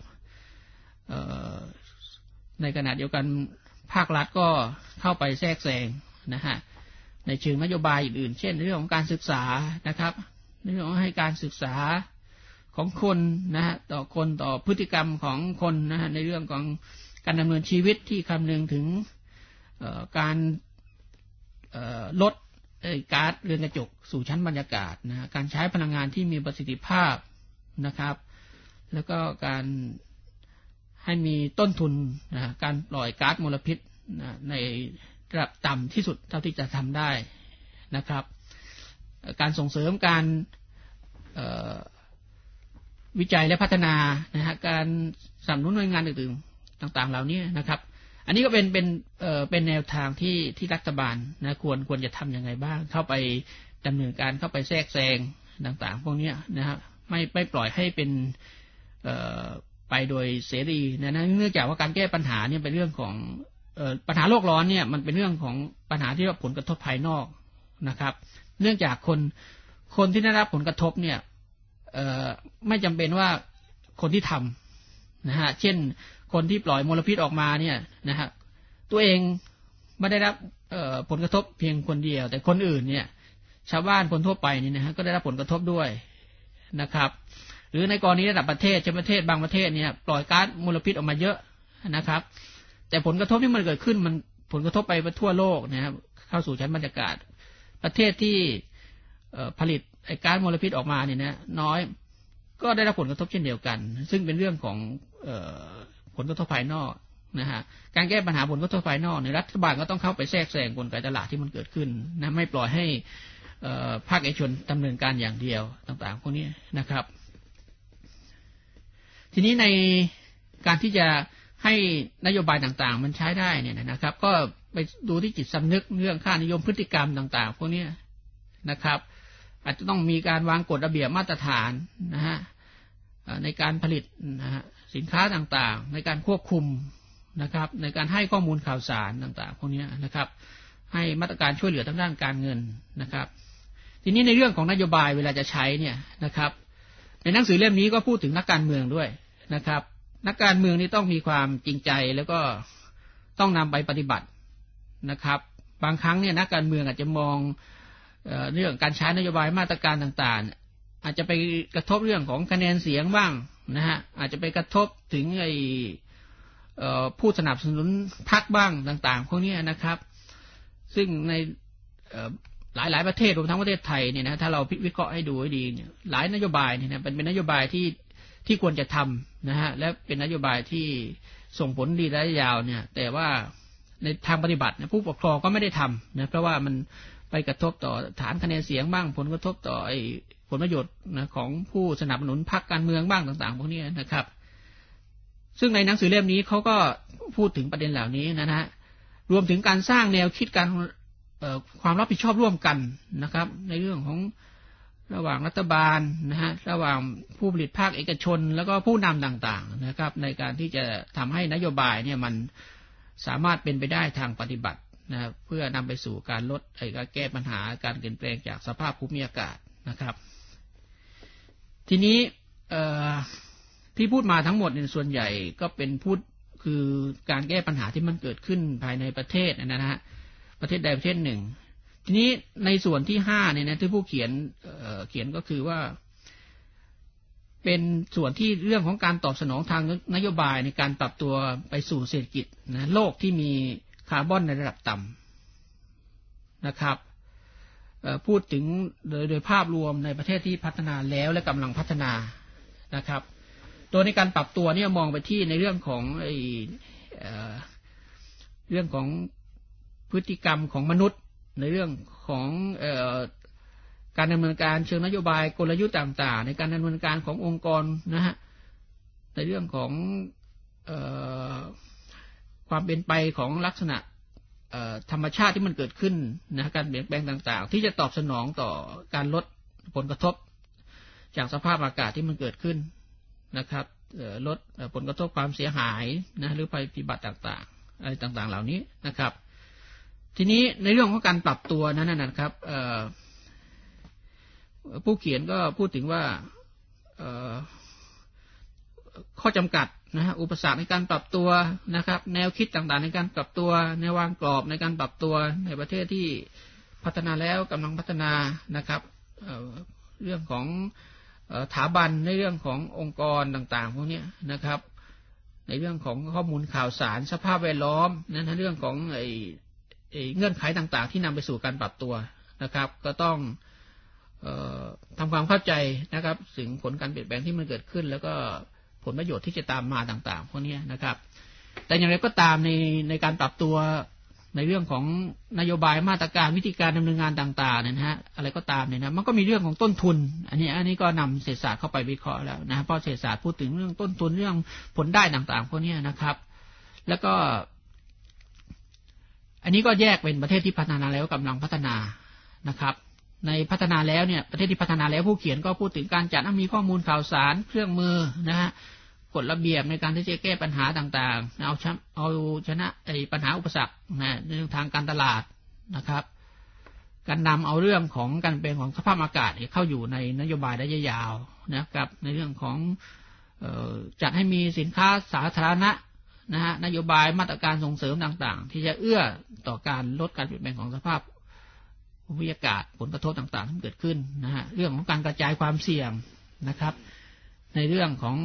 S1: ในขณะเดียวกันภาครัฐก็เข้าไปแทรกแซงนะฮะในเชิงนโยบายอื่นๆเช่นเรื่องของการศึกษานะครับเรื่องของให้การศึกษาของคนนะฮะต่อพฤติกรรมของคนนะฮะในเรื่องของการดำเนินชีวิตที่คำนึงถึงการลดก๊าซเรือนกระจกสู่ชั้นบรรยากาศนะการใช้พลังงานที่มีประสิทธิภาพนะครับแล้วก็การให้มีต้นทุนนะการปล่อยก๊าซมลพิษนะในระดับต่ำที่สุดเท่าที่จะทำได้นะครับการส่งเสริมการวิจัยและพัฒนานะฮะการสนับสนุนหน่วยงานอื่นๆต่างๆเหล่านี้นะครับอันนี้ก็เป็นแนวทางที่รัฐบาลนะควรจะทำยังไงบ้างเข้าไปดำเนินการเข้าไปแทรกแซงต่างๆพวกนี้นะฮะไม่ปล่อยให้เป็นไปโดยเสรีนะเนื่องจากว่าการแก้ปัญหาเนี่ยเป็นเรื่องของปัญหาโลกร้อนเนี่ยมันเป็นเรื่องของปัญหาที่รับผลกระทบภายนอกนะครับเนื่องจากคนที่ได้รับผลกระทบเนี่ยไม่จำเป็นว่าคนที่ทำนะฮะเช่นคนที่ปล่อยมลพิษออกมาเนี่ยนะฮะตัวเองไม่ได้รับผลกระทบเพียงคนเดียวแต่คนอื่นเนี่ยชาวบ้านคนทั่วไปนี่นะฮะก็ได้รับผลกระทบด้วยนะครับหรือในกรณีระดับประเทศบางประเทศเนี่ยปล่อยก๊าซมลพิษออกมาเยอะนะครับแต่ผลกระทบที่มันเกิดขึ้นมันผลกระทบไปทั่วโลกนะครับเข้าสู่ชั้นบรรยากาศประเทศที่ผลิตก๊าซมลพิษออกมาเนี่ยนะน้อยก็ได้รับผลกระทบเช่นเดียวกันซึ่งเป็นเรื่องของผลกระทบภายนอกนะฮะการแก้ปัญหาผลกระทบภายนอกเนี่ยรัฐบาลก็ต้องเข้าไปแทรกแซงกลไกตลาดที่มันเกิดขึ้นนะไม่ปล่อยให้ภาคเอกชนดำเนินการอย่างเดียวต่างๆพวกนี้นะครับทีนี้ในการที่จะให้นโยบายต่างๆมันใช้ได้เนี่ยนะครับก็ไปดูที่จิตสำนึกเรื่องค่านิยมพฤติกรรมต่างๆพวกนี้นะครับอาจจะต้องมีการวางกฎระเบียบมาตรฐานนะฮะในการผลิตนะฮะสินค้าต่างๆในการควบคุมนะครับในการให้ข้อมูลข่าวสารต่างๆพวกนี้นะครับให้มาตรการช่วยเหลือทางด้านการเงินนะครับทีนี้ในเรื่องของนโยบายเวลาจะใช้เนี่ยนะครับในหนังสือเล่มนี้ก็พูดถึงนักการเมืองด้วยนะครับนักการเมืองนี่ต้องมีความจริงใจแล้วก็ต้องนำไปปฏิบัตินะครับบางครั้งเนี่ยนักการเมืองอาจจะมองเรื่องการใช้นโยบายมาตรการต่างอาจจะไปกระทบเรื่องของคะแนนเสียงบ้างนะฮะอาจจะไปกระทบถึงผู้สนับสนุนพรรคบ้างต่างๆพวกนี้นะครับซึ่งในหลายประเทศรวมทั้งประเทศไทยเนี่ยนะถ้าเราวิเคราะห์ให้ดูให้ดีเนี่ยหลายนโยบายเนี่ยนะเป็นนโยบายที่ควรจะทำนะฮะและเป็นนโยบายที่ส่งผลดีระยะยาวเนี่ยแต่ว่าในทางปฏิบัติเนี่ยผู้ปกครองก็ไม่ได้ทำนะเพราะว่ามันไปกระทบต่อฐานคะแนนเสียงบ้างผลกระทบต่อผลประโยชน์นะของผู้สนับสนุนพรรคการเมืองบ้างต่างๆพวกนี้นะครับซึ่งในหนังสือเล่มนี้เขาก็พูดถึงประเด็นเหล่านี้นะฮะรวมถึงการสร้างแนวคิดการความรับผิดชอบร่วมกันนะครับในเรื่องของระหว่างรัฐบาลนะฮะระหว่างผู้ผลิตภาคเอกชนแล้วก็ผู้นำต่างๆนะครับในการที่จะทำให้นโยบายเนี่ยมันสามารถเป็นไปได้ทางปฏิบัตินะเพื่อนำไปสู่การลดการแก้ปัญหาการเปลี่ยนแปลงจากสภาพภูมิอากาศนะครับทีนี้ที่พูดมาทั้งหมดในส่วนใหญ่ก็เป็นคือการแก้ปัญหาที่มันเกิดขึ้นภายในประเทศนะฮะประเทศใดประเทศหนึ่งทีนี้ในส่วนที่5เนี่ยนะที่ผู้เขียนก็คือว่าเป็นส่วนที่เรื่องของการตอบสนองทางนโยบายในการปรับตัวไปสู่เศรษฐกิจนะโลกที่มีคาร์บอนในระดับต่ำนะครับพูดถึงโดยภาพรวมในประเทศที่พัฒนาแล้วและกำลังพัฒนานะครับโดยในการปรับตัวเนี่ยมองไปที่ในเรื่องของเรื่องของพฤติกรรมของมนุษย์ในเรื่องของการดำเนินการเชิงนโยบายกลยุทธ์ต่างๆในการดำเนินการขององค์กรนะฮะในเรื่องของความเป็นไปของลักษณะธรรมชาติที่มันเกิดขึ้นนะการเปลี่ยนแปลงต่างๆที่จะตอบสนองต่อการลดผลกระทบจากสภาพอากาศที่มันเกิดขึ้นนะครับลดผลกระทบความเสียหายนะหรือภัยพิบัติต่างๆอะไรต่างๆเหล่านี้นะครับทีนี้ในเรื่องของการปรับตัวนั้นนะครับผู้เขียนก็พูดถึงว่าข้อจำกัดนะฮะอุปสรรคในการปรับตัวนะครับแนวคิดต่างๆในการปรับตัวแนววางกรอบในการปรับตัวในประเทศที่พัฒนาแล้วกำลังพัฒนานะครับเรื่องของสถาบันในเรื่องขององค์กรต่างๆพวกนี้นะครับในเรื่องของข้อมูลข่าวสารสภาพแวดล้อมนะเรื่องของเงื่อนไขต่างๆที่นำไปสู่การปรับตัวนะครับก็ต้องทำความเข้าใจนะครับถึงผลการเปลี่ยนแปลงที่มันเกิดขึ้นแล้วก็ผลประโยชน์ที่จะตามมาต่างๆพวกนี้นะครับแต่อย่างไรก็ตามในการปรับตัวในเรื่องของนโยบายมาตรการวิธีการดำเนินงานต่างๆเนี่ยนะฮะอะไรก็ตามเนี่ยนะมันก็มีเรื่องของต้นทุนอันนี้ก็นำเศรษฐศาสตร์เข้าไปวิเคราะห์แล้วนะเพราะเศรษฐศาสตร์พูดถึงเรื่องต้นทุนเรื่องผลได้ต่างๆพวกนี้นะครับแล้วก็อันนี้ก็แยกเป็นประเทศที่พัฒนาแล้วกำลังพัฒนานะครับในพัฒนาแล้วเนี่ยประเทศที่พัฒนาแล้วผู้เขียนก็พูดถึงการจัดมีข้อมูลข่าวสารเครื่องมือนะฮะกฎระเบียบในการที่จะแก้ปัญหาต่างๆเอาชนะปัญหาอุปสรรคนะในทางการตลาดนะครับการนำเอาเรื่องของการเปลี่ยนของสภาพอากาศเข้าอยู่ในนโยบายระยะยาวนะครับในเรื่องของจัดให้มีสินค้าสาธารณะนะฮะนโยบายมาตรการส่งเสริมต่างๆที่จะเอื้อต่อการลดการเปลี่ยนแปลงของสภาพภูมิอากาศผลกระทบต่างๆที่เกิดขึ้นนะฮะเรื่องของการกระจายความเสี่ยงนะครับในเรื่องของ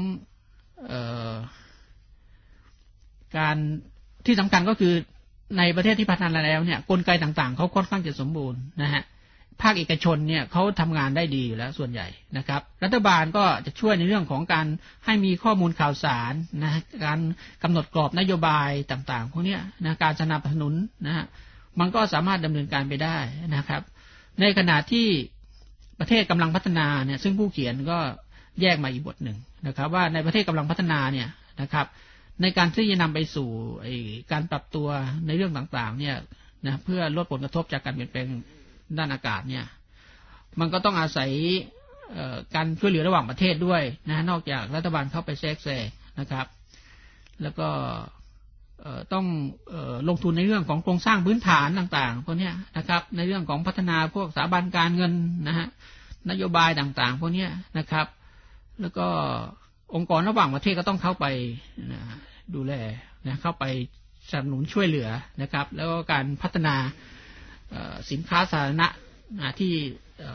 S1: การที่สำคัญก็คือในประเทศที่พัฒนาแล้วเนี่ยกลไกต่างๆเขาค่อนข้างจะสมบูรณ์นะฮะภาคเอกชนเนี่ยเขาทำงานได้ดีอยู่แล้วส่วนใหญ่นะครับรัฐบาลก็จะช่วยในเรื่องของการให้มีข้อมูลข่าวสารนะการกำหนดกรอบนโยบายต่างๆพวกนี้นะการสนับสนุนนะฮะมันก็สามารถดำเนินการไปได้นะครับในขณะที่ประเทศกำลังพัฒนาเนี่ยซึ่งผู้เขียนก็แยกมาอีกบทหนึ่งนะครับว่าในประเทศกำลังพัฒนาเนี่ยนะครับในการที่จะนำไปสู่การปรับตัวในเรื่องต่างๆเนี่ยนะเพื่อลดผลกระทบจากการเปลี่ยนแปลงด้านอากาศเนี่ยมันก็ต้องอาศัยการช่วยเหลือระหว่างประเทศด้วยนะนอกจากรัฐบาลเข้าไปแทรกแซงนะครับแล้วก็ต้องลงทุนในเรื่องของโครงสร้างพื้นฐานต่างๆพวกนี้นะครับในเรื่องของพัฒนาพวกสถาบันการเงินนะฮะนโยบายต่างๆพวกนี้นะครับแล้วก็องค์กรระหว่างประเทศก็ต้องเข้าไปดูแลนะเข้าไปสนับสนุนช่วยเหลือนะครับแล้วก็การพัฒนาสินค้าสาธารณะที่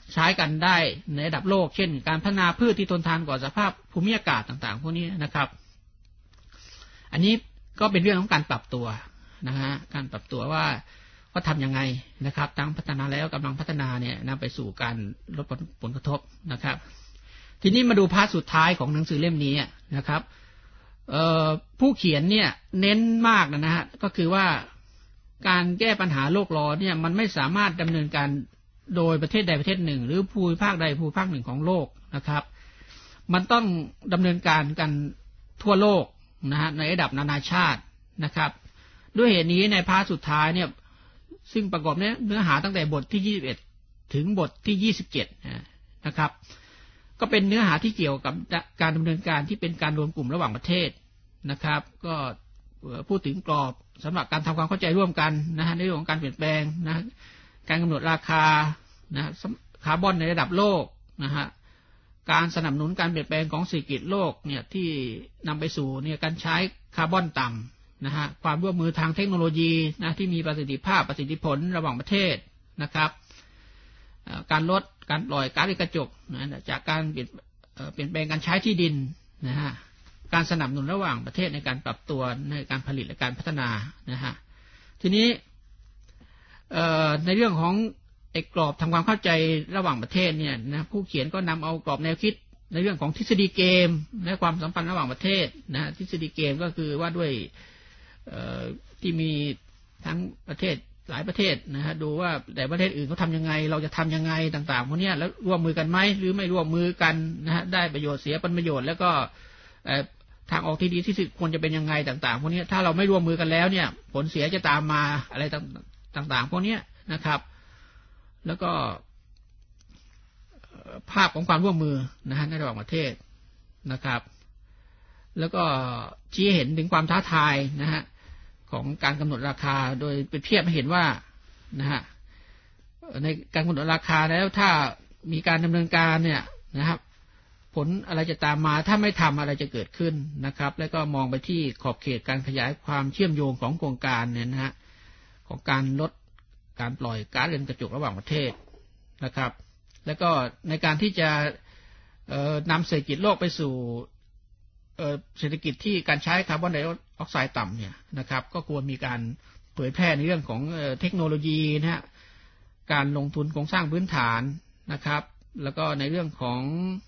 S1: ใช้กันได้ในระดับโลกเช่นการพัฒนาพืชที่ทนทานต่อสภาพภูมิอากาศต่างๆพวกนี้นะครับอันนี้ก็เป็นเรื่องของการปรับตัวนะฮะการปรับตัวว่าทำยังไงนะครับทั้งพัฒนาแล้วกำลังพัฒนาเนี่ยนำไปสู่การลดผลกระทบนะครับทีนี้มาดูพาร์ทสุดท้ายของหนังสือเล่มนี้นะครับผู้เขียนเนี่ยเน้นมากนะฮะก็คือว่าการแก้ปัญหาโลกร้อนเนี่ยมันไม่สามารถดำเนินการโดยประเทศใดประเทศหนึ่งหรือภูมิภาคใดภูมิภาคหนึ่งของโลกนะครับมันต้องดำเนินการกันทั่วโลกนะฮะในระดับนานาชาตินะครับด้วยเหตุนี้ในพาร์ทสุดท้ายเนี่ยซึ่งประกอบเนื้อหาตั้งแต่บทที่21ถึงบทที่27นะครับก็เป็นเนื้อหาที่เกี่ยวกับการดำเนินการที่เป็นการรวมกลุ่มระหว่างประเทศนะครับก็พูดถึงกรอบสำหรับการทำความเข้าใจร่วมกันนะฮะในเรื่องของการเปลี่ยนแปลงนะการกำหนดราคานะคาร์บอนในระดับโลกนะฮะการสนับสนุนการเปลี่ยนแปลงของเศรษฐกิจโลกเนี่ยที่นำไปสู่เนี่ยการใช้คาร์บอนต่ำนะฮะความร่วมมือทางเทคโนโลยีนะที่มีประสิทธิภาพประสิทธิผลระหว่างประเทศนะครับการลดการปล่อยก๊าซเรือนกระจกนะจากการเปลี่ยนแปลงการใช้ที่ดินนะฮะการสนับสนุนระหว่างประเทศในการปรับตัวในการผลิตและการพัฒนานะฮะทีนี้ในเรื่องของกรอบทำความเข้าใจระหว่างประเทศเนี่ยนะผู้เขียนก็นำเอากรอบแนวคิดในเรื่องของทฤษฎีเกมและความสัมพันธ์ระหว่างประเทศนะทฤษฎีเกมก็คือว่าด้วยที่มีทั้งประเทศหลายประเทศนะฮะดูว่าแต่ประเทศอื่นเขาทำยังไงเราจะทำยังไงต่างๆพวกนี้แล้วร่วมมือกันไหมหรือไม่ร่วมมือกันนะฮะได้ประโยชน์เสียผลประโยชน์แล้วก็ทางออกที่ดีที่สุดควรจะเป็นยังไงต่างๆพวกนี้ถ้าเราไม่ร่วมมือกันแล้วเนี่ยผลเสียจะตามมาอะไรต่างๆพวกนี้นะครับแล้วก็ภาพของความร่วมมือนะฮะในระหว่างประเทศนะครับแล้วก็ชี้เห็นถึงความท้าทายนะฮะของการกำหนดราคาโดยเปรียบเทียบให้เห็นว่านะฮะในการกำหนดราคาแล้วถ้ามีการดำเนินการเนี่ยนะครับผลอะไรจะตามมาถ้าไม่ทำอะไรจะเกิดขึ้นนะครับแล้วก็มองไปที่ขอบเขตการขยายความเชื่อมโยงของโครงการเนี่ยนะฮะของการลดการปล่อยก๊าซเรือนกระจกระหว่างประเทศนะครับแล้วก็ในการที่จะนำเศรษฐกิจโลกไปสู่เศรษฐกิจที่การใช้คาร์บอนไดออกไซด์ต่ำเนี่ยนะครับก็ควรมีการเผยแพร่ในเรื่องของเทคโนโลยีนะฮะการลงทุนโครงสร้างพื้นฐานนะครับแล้วก็ในเรื่องของ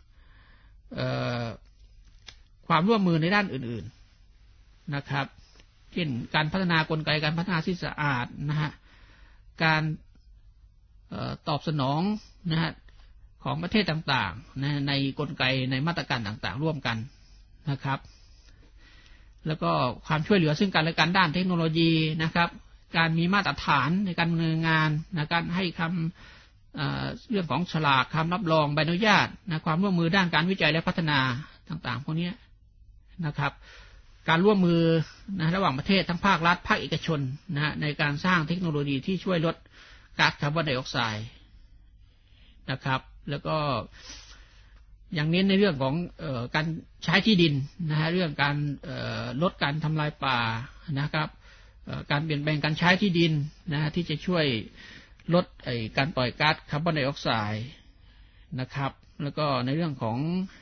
S1: ความร่วมมือในด้านอื่นๆนะครับเช่นการพัฒนากลไกการพัฒนาที่สะอาดนะฮะการตอบสนองนะฮะของประเทศต่างๆนะในกลไกในมาตรการต่างๆร่วมกันนะครับแล้วก็ความช่วยเหลือซึ่งกันและกันด้านเทคโนโลยีนะครับการมีมาตรฐานในการดำเนินงานนะการให้คำเรื่องของฉลากคำรับรองใบอนุญาตนะความร่วมมือด้านการวิจัยและพัฒนาต่างๆพวกนี้นะครับการร่วมมือนะระหว่างประเทศทั้งภาครัฐภาคเอกชนนะในการสร้างเทคโนโลยีที่ช่วยลดก๊าซคาร์บอนไดออกไซด์นะครับแล้วก็อย่างเน้นในเรื่องของการใช้ที่ดินนะฮะเรื่องการลดการทำลายป่านะครับการเปลี่ยนแปลงการใช้ที่ดินนะฮะที่จะช่วยลดการปล่อยก๊าซคาร์บอนไดออกไซด์นะครับแล้วก็ในเรื่องของ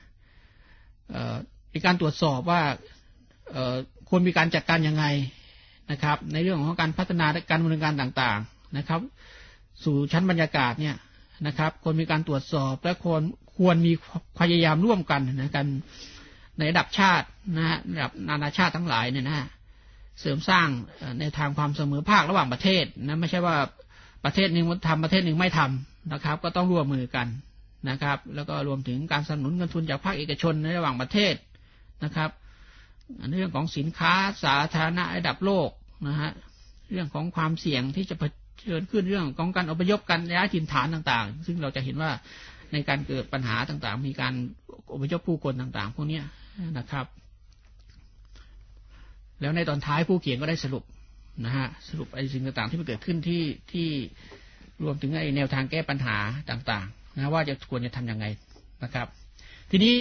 S1: การตรวจสอบว่าควรมีการจัดการยังไงนะครับในเรื่องของการพัฒนาและการดำเนินการต่างๆนะครับสู่ชั้นบรรยากาศเนี่ยนะครับควรมีการตรวจสอบและควรมีพยายามร่วมกันนะกันในระดับชาตินะฮะระดับนานาชาติทั้งหลายเนี่ยนะเสริมสร้างในทางความเสมอภาคระหว่างประเทศนะไม่ใช่ว่าประเทศหนึ่งทำประเทศหนึ่งไม่ทำนะครับก็ต้องร่วมมือกันนะครับแล้วก็รวมถึงการสนับสนุนเงินทุนจากภาคเอกชนในระหว่างประเทศนะครับเรื่องของสินค้าสาธารณะระดับโลกนะฮะเรื่องของความเสี่ยงที่จะเผชิญขึ้นเรื่องของการอพยพกันย้ายถิ่นฐานต่างๆซึ่งเราจะเห็นว่าในการเกิดปัญหาต่างๆมีการอพยพผู้คนต่างๆพวกนี้นะครับแล้วในตอนท้ายผู้เขียนก็ได้สรุปนะฮะสรุปสิ่งต่างๆที่มันเกิดขึ้นที่รวมถึงแนวทางแก้ปัญหาต่างๆนะว่าจะควรจะทำยังไงนะครับทีนี้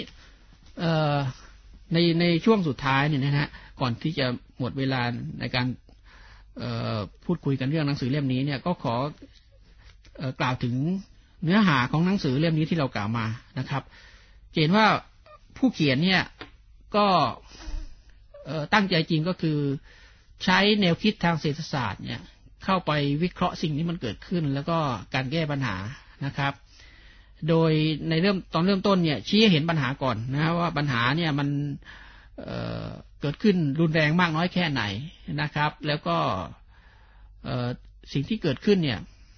S1: ในช่วงสุดท้ายเนี่ยนะฮะก่อนที่จะหมดเวลาในการพูดคุยกันเรื่องหนังสือเล่มนี้เนี่ยก็ขอกล่าวถึงเนื้อหาของหนังสือเล่มนี้ที่เรากล่าวมานะครับเห็นว่าผู้เขียนเนี่ยก็ตั้งใจจริงก็คือใช้แนวคิดทางเศรษฐศาสตร์เนี่ยเข้าไปวิเคราะห์สิ่งที่มันเกิดขึ้นแล้วก็การแก้ปัญหานะครับโดยในตอนเริ่มต้นเนี่ยชี้ให้เห็นปัญหาก่อนนะว่าปัญหาเนี่ยมันเกิดขึ้นรุนแรงมากน้อยแค่ไหนนะครับแล้วก็สิ่งที่เกิดขึ้นเนี่ย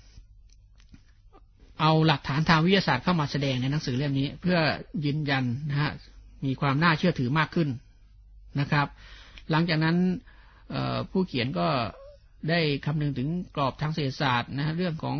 S1: เอาหลักฐานทางวิทยาศาสตร์เข้ามาแสดงในหนังสือเล่มนี้เพื่อยืนยันนะฮะมีความน่าเชื่อถือมากขึ้นนะครับหลังจากนั้นผู้เขียนก็ได้คำนึงถึงกรอบทางเศรษฐศาสตร์นะเรื่องของ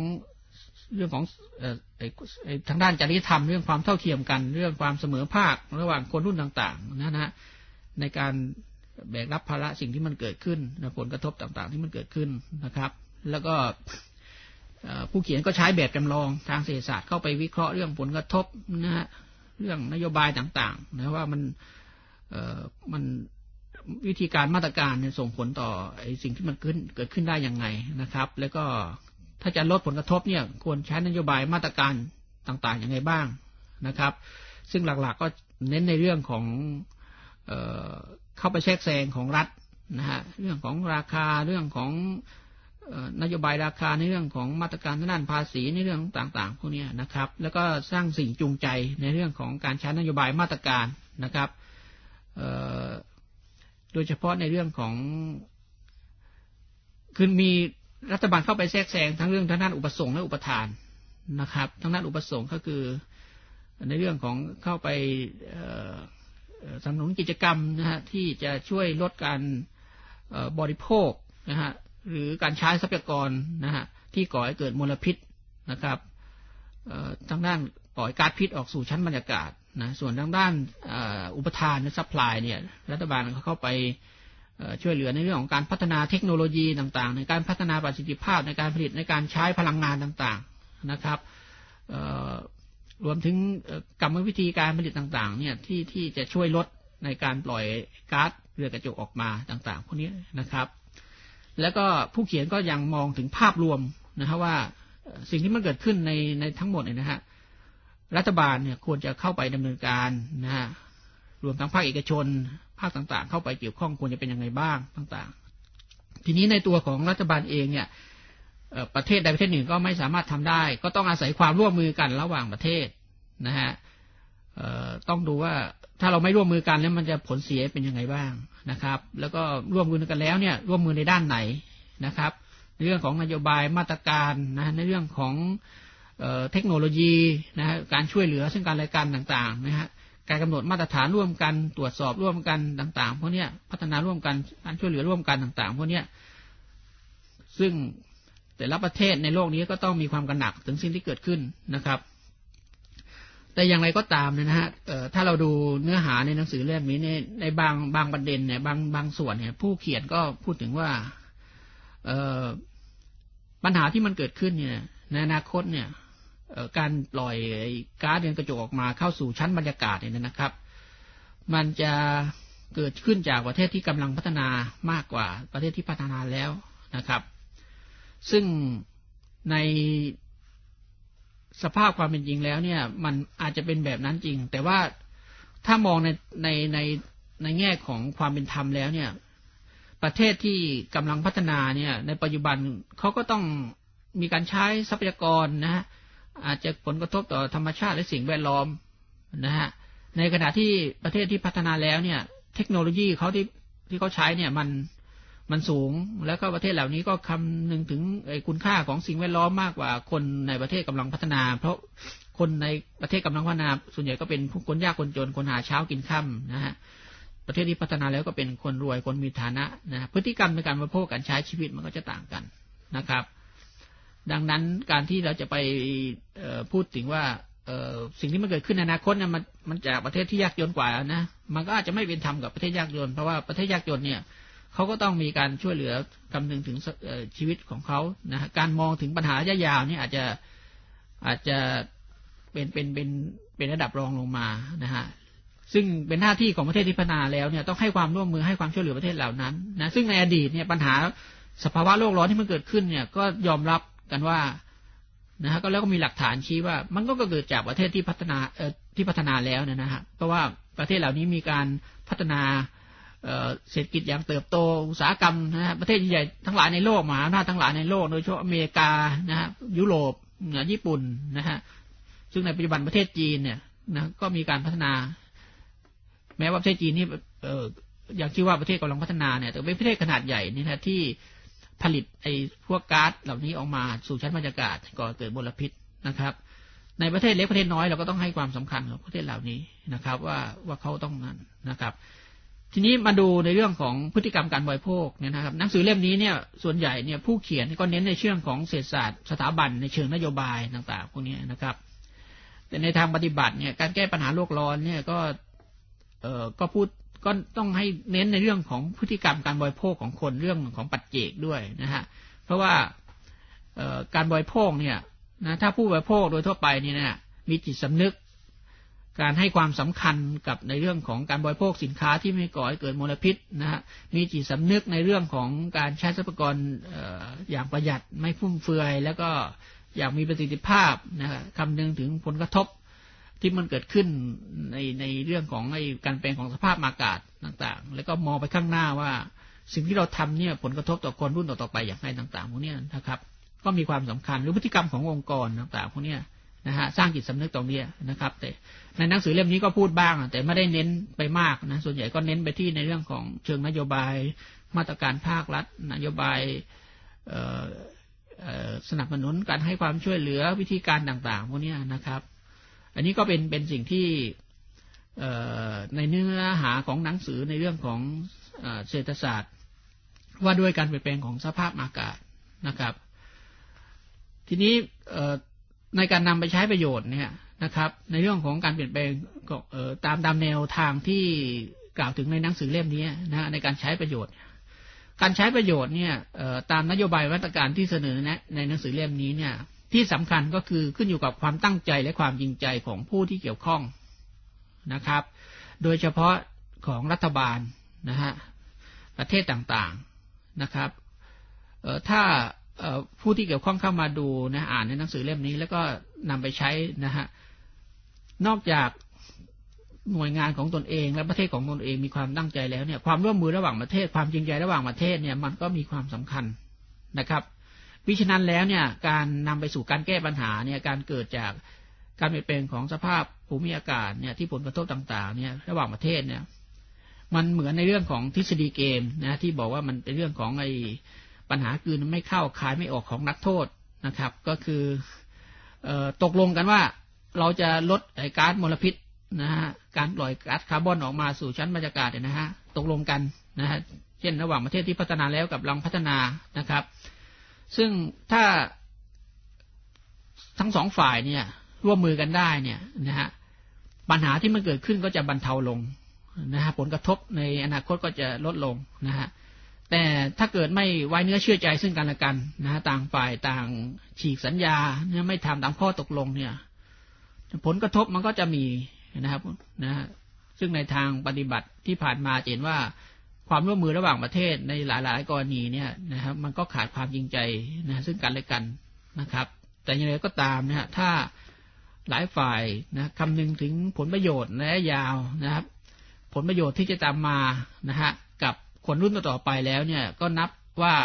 S1: ทางด้านจริยธรรมเรื่องความเท่าเทียมกันเรื่องความเสมอภาคระหว่างคนรุ่นต่างๆนะฮะในการแบกรับภาระสิ่งที่มันเกิดขึ้นผลกระทบต่างๆที่มันเกิดขึ้นนะครับแล้วก็ผู้เขียนก็ใช้แบบจำลองทางเศรษฐศาสตร์เข้าไปวิเคราะห์เรื่องผลกระทบนะฮะเรื่องนโยบายต่างๆนะว่ามันวิธีการมาตรการเนี่ยส่งผลต่อสิ่งที่มันเกิดขึ้นได้ยังไงนะครับแล้วก็ถ้าจะลดผลกระทบเนี่ยควรใช้นโยบายมาตรการต่างๆอย่างไรบ้างนะครับซึ่งหลักๆก็เน้นในเรื่องของเข้าไปแทรกแซงของรัฐนะฮะเรื่องของราคาเรื่องของนโยบายราคาในเรื่องของมาตรการด้านภาษีในเรื่องต่างๆพวกนี้นะครับแล้วก็สร้างสิ่งจูงใจในเรื่องของการใช้นโยบายมาตรการนะครับโดยเฉพาะในเรื่องของคือมีรัฐบาลเข้าไปแทรกแซงทั้งเรื่องทางด้านอุปสงค์และอุปทานนะครับทางด้านอุปสงค์ก็คือในเรื่องของเข้าไปสนับสนุนกิจกรรมนะฮะที่จะช่วยลดการบริโภคนะฮะหรือการใช้ทรัพยากรนะฮะที่ก่อให้เกิดมลพิษนะครับทางด้านปล่อยก๊าซพิษออกสู่ชั้นบรรยากาศนะส่วนทางด้านอุปทานและซัพพลายเนี่ยรัฐบาลเข้าไปช่วยเหลือในเรื่องของการพัฒนาเทคโนโลยีต่างๆในการพัฒนาประสิทธิภาพในการผลิตในการใช้พลังงานต่างๆนะครับรวมถึงกรรมวิธีการผลิตต่างๆเนี่ยที่จะช่วยลดในการปล่อยก๊าซเรือนกระจกออกมาต่างๆพวกนี้นะครับแล้วก็ผู้เขียนก็ยังมองถึงภาพรวมนะฮะว่าสิ่งที่มันเกิดขึ้นในทั้งหมดเนี่ยนะฮะรัฐบาลเนี่ยควรจะเข้าไปดำเนินการนะฮะรวมทั้งภาคเอกชนภาคต่างๆเข้าไปเกี่ยวข้องควรจะเป็นยังไงบ้างต่างๆทีนี้ในตัวของรัฐบาลเองเนี่ยประเทศใดประเทศหนึ่งก็ไม่สามารถทำได้ก็ต้องอาศัยความร่วมมือกันระหว่างประเทศนะฮะต้องดูว่าถ้าเราไม่ร่วมมือกันแล้วมันจะผลเสียเป็นยังไงบ้างนะครับแล้วก็ร่วมมือกันแล้วเนี่ยร่วมมือในด้านไหนนะครับในเรื่องของนโยบายมาตรการนะในเรื่องของเทคโนโลยีนะฮะการช่วยเหลือซึ่งกันและกันต่างๆนะฮะการกำหนดมาตรฐานร่วมกันตรวจสอบร่วมกันต่างๆพวกนี้พัฒนาร่วมกันการช่วยเหลือร่วมกันต่างๆพวกนี้ซึ่งแต่ละประเทศในโลกนี้ก็ต้องมีความกระหนักถึงสิ่งที่เกิดขึ้นนะครับแต่อย่างไรก็ตามนะฮะถ้าเราดูเนื้อหาในหนังสือเล่มนี้ในบางประเด็นเนี่ยบางส่วนเนี่ยผู้เขียนก็พูดถึงว่าปัญหาที่มันเกิดขึ้นเนี่ยในอนาคตเนี่ยการปล่อยก๊าซเรือนกระจกออกมาเข้าสู่ชั้นบรรยากาศเนี่ยนะครับมันจะเกิดขึ้นจากประเทศที่กำลังพัฒนามากกว่าประเทศที่พัฒนาแล้วนะครับซึ่งในสภาพความเป็นจริงแล้วเนี่ยมันอาจจะเป็นแบบนั้นจริงแต่ว่าถ้ามองในแง่ของความเป็นธรรมแล้วเนี่ยประเทศที่กำลังพัฒนาเนี่ยในปัจจุบันเขาก็ต้องมีการใช้ทรัพยากรนะฮะอาจจะผลกระทบต่อธรรมชาติและสิ่งแวดล้อมนะฮะในขณะที่ประเทศที่พัฒนาแล้วเนี่ยเทคโนโลยีเขาที่เขาใช้เนี่ยมันสูงแล้วก็ประเทศเหล่านี้ก็คำนึงถึงคุณค่าของสิ่งแวดล้อมมากกว่าคนในประเทศกำลังพัฒนาเพราะคนในประเทศกำลังพัฒนาส่วนใหญ่ก็เป็นคนยากคนจนคนหาเช้ากินค่ำนะฮะประเทศที่พัฒนาแล้วก็เป็นคนรวยคนมีฐานะนะพฤติกรรมในการบริโภคการใช้ชีวิตมันก็จะต่างกันนะครับดังนั้นการที่เราจะไปพูดถึงว่าสิ่งที่มันเกิดขึ้นในอนาคตเนี่ยมันจากประเทศที่ยากจนกว่านะมันก็อาจจะไม่เป็นธรรมกับประเทศยากจนเพราะว่าประเทศยากจนเนี่ยเขาก็ต้องมีการช่วยเหลือคำนึงถึงชีวิตของเขานะการมองถึงปัญหาระยะยาวนี่อาจจะเป็นระดับรองลงมานะฮะซึ่งเป็นหน้าที่ของประเทศที่พัฒนาแล้วเนี่ยต้องให้ความร่วมมือให้ความช่วยเหลือประเทศเหล่านั้นนะซึ่งในอดีตเนี่ยปัญหาสภาวะโลกร้อนที่มันเกิดขึ้นเนี่ยก็ยอมรับกันว่านะฮะก็แล้วก็มีหลักฐานชี้ว่ามันก็เกิดจากประเทศที่พัฒนาแล้วนะฮะเพราะว่าประเทศเหล่านี้มีการพัฒนาเศรษฐกิจอย่างเติบโตอุตสาหกรรมนะฮะประเทศใหญ่ทั้งหลายในโลกมหาอำนาจทั้งหลายในโลกโดยเฉพาะอเมริกานะฮะยุโรปญี่ปุ่นนะฮะซึ่งในปัจจุบันประเทศจีนเนี่ยนะก็มีการพัฒนาแม้ว่าประเทศจีนนี่อย่างที่ว่าประเทศกำลังพัฒนาเนี่ยแต่เป็นประเทศขนาดใหญ่นี่นะที่ผลิตไอ้พวกก๊าซเหล่านี้ออกมาสู่ชั้นบรรยากาศก่อเกิดมลพิษนะครับในประเทศเล็กประเทศน้อยเราก็ต้องให้ความสำคัญกับประเทศเหล่านี้นะครับว่าเขาต้องนั้นนะครับทีนี้มาดูในเรื่องของพฤติกรรมการบริโภคเนี่ยนะครับหนังสือเล่มนี้เนี่ยส่วนใหญ่เนี่ยผู้เขียนก็เน้นในเชิงของเศรษฐศาสตร์สถาบันในเชิงนโยบายต่างๆพวกนี้นะครับแต่ในทางปฏิบัติเนี่ยการแก้ปัญหาโลกร้อนเนี่ยก็พูดก็ต้องให้เน้นในเรื่องของพฤติกรรมการบริโภคของคนเรื่องของปัจเจกด้วยนะฮะเพราะว่าการบริโภคเนี่ยนะถ้าผู้บริโภคโดยทั่วไปนี่นะมีจิตสำนึกการให้ความสำคัญกับในเรื่องของการบริโภคสินค้าที่ไม่ก่อให้เกิดมลพิษนะฮะมีจิตสำนึกในเรื่องของการใช้ทรัพยากรอย่างประหยัดไม่ฟุ่มเฟือยแล้วก็อย่างมีประสิทธิภาพนะฮะคำนึงถึงผลกระทบที่มันเกิดขึ้นในเรื่องของการเปลี่ยนของสภาพอากาศต่างๆแล้วก็มองไปข้างหน้าว่าสิ่งที่เราทำเนี่ยผลกระทบต่อคนรุ่นต่อๆไปอย่างไรต่างๆพวกนี้นะครับก็มีความสำคัญหรือพฤติกรรมขององค์กรต่างๆพวกนี้นะฮะสร้างจิตสำนึกตรงนี้นะครับแต่ในหนังสือเล่มนี้ก็พูดบ้างแต่ไม่ได้เน้นไปมากนะส่วนใหญ่ก็เน้นไปที่ในเรื่องของเชิงนโยบายมาตรการภาครัฐนโยบายสนับสนุนการให้ความช่วยเหลือวิธีการต่างๆพวกนี้นะครับอันนี้ก็เป็นสิ่งที่ในเนื้อหาของหนังสือในเรื่องของเศรษฐศาสตร์ว่าด้วยการเปลี่ยนแปลงของสภาพอากาศนะครับทีนี้ในการนำไปใช้ประโยชน์เนี่ยนะครับในเรื่องของการเปลี่ยนแปลงตามแนวทางที่กล่าวถึงในหนังสือเล่มนี้นะในการใช้ประโยชน์การใช้ประโยชน์เนี่ยตามนโยบายมาตรการที่เสนอแนะในหนังสือเล่มนี้เนี่ยที่สำคัญก็คือขึ้นอยู่กับความตั้งใจและความจริงใจของผู้ที่เกี่ยวข้องนะครับโดยเฉพาะของรัฐบาลนะฮะประเทศต่างๆนะครับถ้าผู้ที่เกี่ยวข้องเข้ามาดูนะอ่านในหนังสือเล่มนี้แล้วก็นำไปใช้นะฮะนอกจากหน่วยงานของตนเองและประเทศของตนเองมีความตั้งใจแล้วเนี่ยความร่วมมือระหว่างประเทศความจริงใจระหว่างประเทศเนี่ยมันก็มีความสำคัญนะครับวิฉะนั้นแล้วเนี่ยการนำไปสู่การแก้ปัญหาเนี่ยการเกิดจากการเปลี่ยนแปลงของสภาพภูมิอากาศเนี่ยที่ผลกระทบต่างๆเนี่ยระหว่างประเทศเนี่ยมันเหมือนในเรื่องของทฤษฎีเกมนะที่บอกว่ามันเป็นเรื่องของปัญหากลืนไม่เข้าคายไม่ออกของนักโทษนะครับก็คือตกลงกันว่าเราจะลดก๊าซมลพิษนะฮะการปล่อยก๊าซคาร์บอนออกมาสู่ชั้นบรรยากาศเนี่ยนะฮะตกลงกันนะฮะเช่นระหว่างประเทศที่พัฒนาแล้วกับกำลังพัฒนานะครับซึ่งถ้าทั้งสองฝ่ายเนี่ยร่วมมือกันได้เนี่ยนะฮะปัญหาที่มันเกิดขึ้นก็จะบรรเทาลงนะฮะผลกระทบในอนาคตก็จะลดลงนะฮะแต่ถ้าเกิดไม่ไว้เนื้อเชื่อใจซึ่งกันและกันนะฮะต่างฝ่ายต่างฉีกสัญญาเนี่ยไม่ทำตามข้อตกลงเนี่ยผลกระทบมันก็จะมีนะครับนะฮะซึ่งในทางปฏิบัติที่ผ่านมาเห็นว่าความร่วมมือระหว่างประเทศในหลายๆกรณีเนี่ยนะครับมันก็ขาดความจริงใจนะซึ่งกันและกันนะครับแต่อย่างไรก็ตามนะฮะถ้าหลายฝ่ายนะคำนึงถึงผลประโยชน์ระยะยาวนะครับผลประโยชน์ที่จะตามมานะฮะกับคนรุ่นต่อไปแล้วเนี่ยก็นับว่า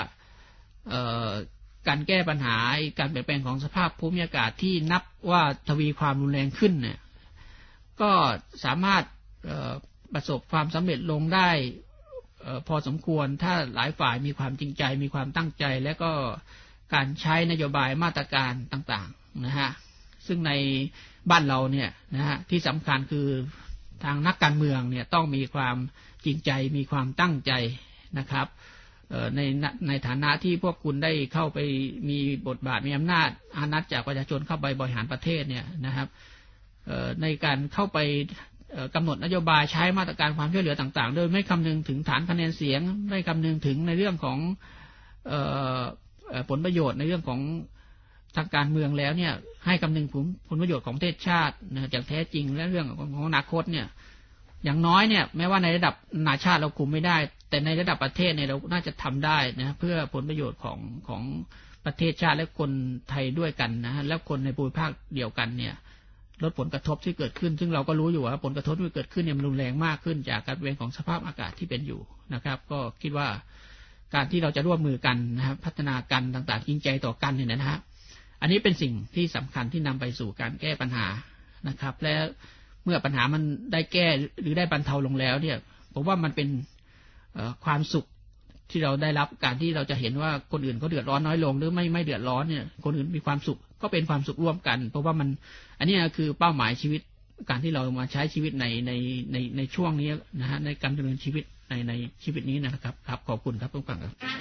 S1: การแก้ปัญหาการเปลี่ยนแปลงของสภาพภูมิอากาศที่นับว่าทวีความรุนแรงขึ้นเนี่ยก็สามารถประสบความสำเร็จลงได้พอสมควรถ้าหลายฝ่ายมีความจริงใจมีความตั้งใจและก็การใช้นโยบายมาตรการต่างๆนะฮะซึ่งในบ้านเราเนี่ยนะฮะที่สำคัญคือทางนักการเมืองเนี่ยต้องมีความจริงใจมีความตั้งใจนะครับในฐานะที่พวกคุณได้เข้าไปมีบทบาทมีอำนาจอานัตจากประชาชนเข้าไปบริหารประเทศเนี่ยนะครับในการเข้าไปกำหนดนโยบายใช้มาตรการความช่วยเหลือต่างๆโดยไม่คำนึงถึงฐานคะแนนเสียงไม่คำนึงถึงในเรื่องของผลประโยชน์ในเรื่องของทางการเมืองแล้วเนี่ยให้คำนึงถึงผลประโยชน์ของประเทศชาตินะอย่างแท้จริงและเรื่องของอนาคตเนี่ยอย่างน้อยเนี่ยแม้ว่าในระดับนานาชาติเราคุมไม่ได้แต่ในระดับประเทศเนี่ยเราน่าจะทำได้นะเพื่อผลประโยชน์ของปประเทศชาติและคนไทยด้วยกันนะฮะแล้วคนในภูมิภาคเดียวกันเนี่ยลดผลกระทบที่เกิดขึ้นซึ่งเราก็รู้อยู่ว่าผลกระทบที่เกิดขึ้นเนี่ยมันรุนแรงมากขึ้นจากการเปลี่ยนของสภาพอากาศที่เป็นอยู่นะครับก็คิดว่าการที่เราจะร่วมมือกันนะครับพัฒนากันต่างๆจริงใจต่อกันเนี่ยนะฮะอันนี้เป็นสิ่งที่สำคัญที่นำไปสู่การแก้ปัญหานะครับและเมื่อปัญหามันได้แก้หรือได้บรรเทาลงแล้วเนี่ยผมว่ามันเป็นความสุขที่เราได้รับการที่เราจะเห็นว่าคนอื่นเขาเดือดร้อนน้อยลงหรือไม่เดือดร้อนเนี่ยคนอื่นมีความสุขก็เป็นความสุขร่วมกันเพราะว่ามันอันนี้คือเป้าหมายชีวิตการที่เรามาใช้ชีวิตในช่วงนี้นะฮะในการดำเนินชีวิตในชีวิตนี้นะครับครับขอบคุณครับทุกท่านครับ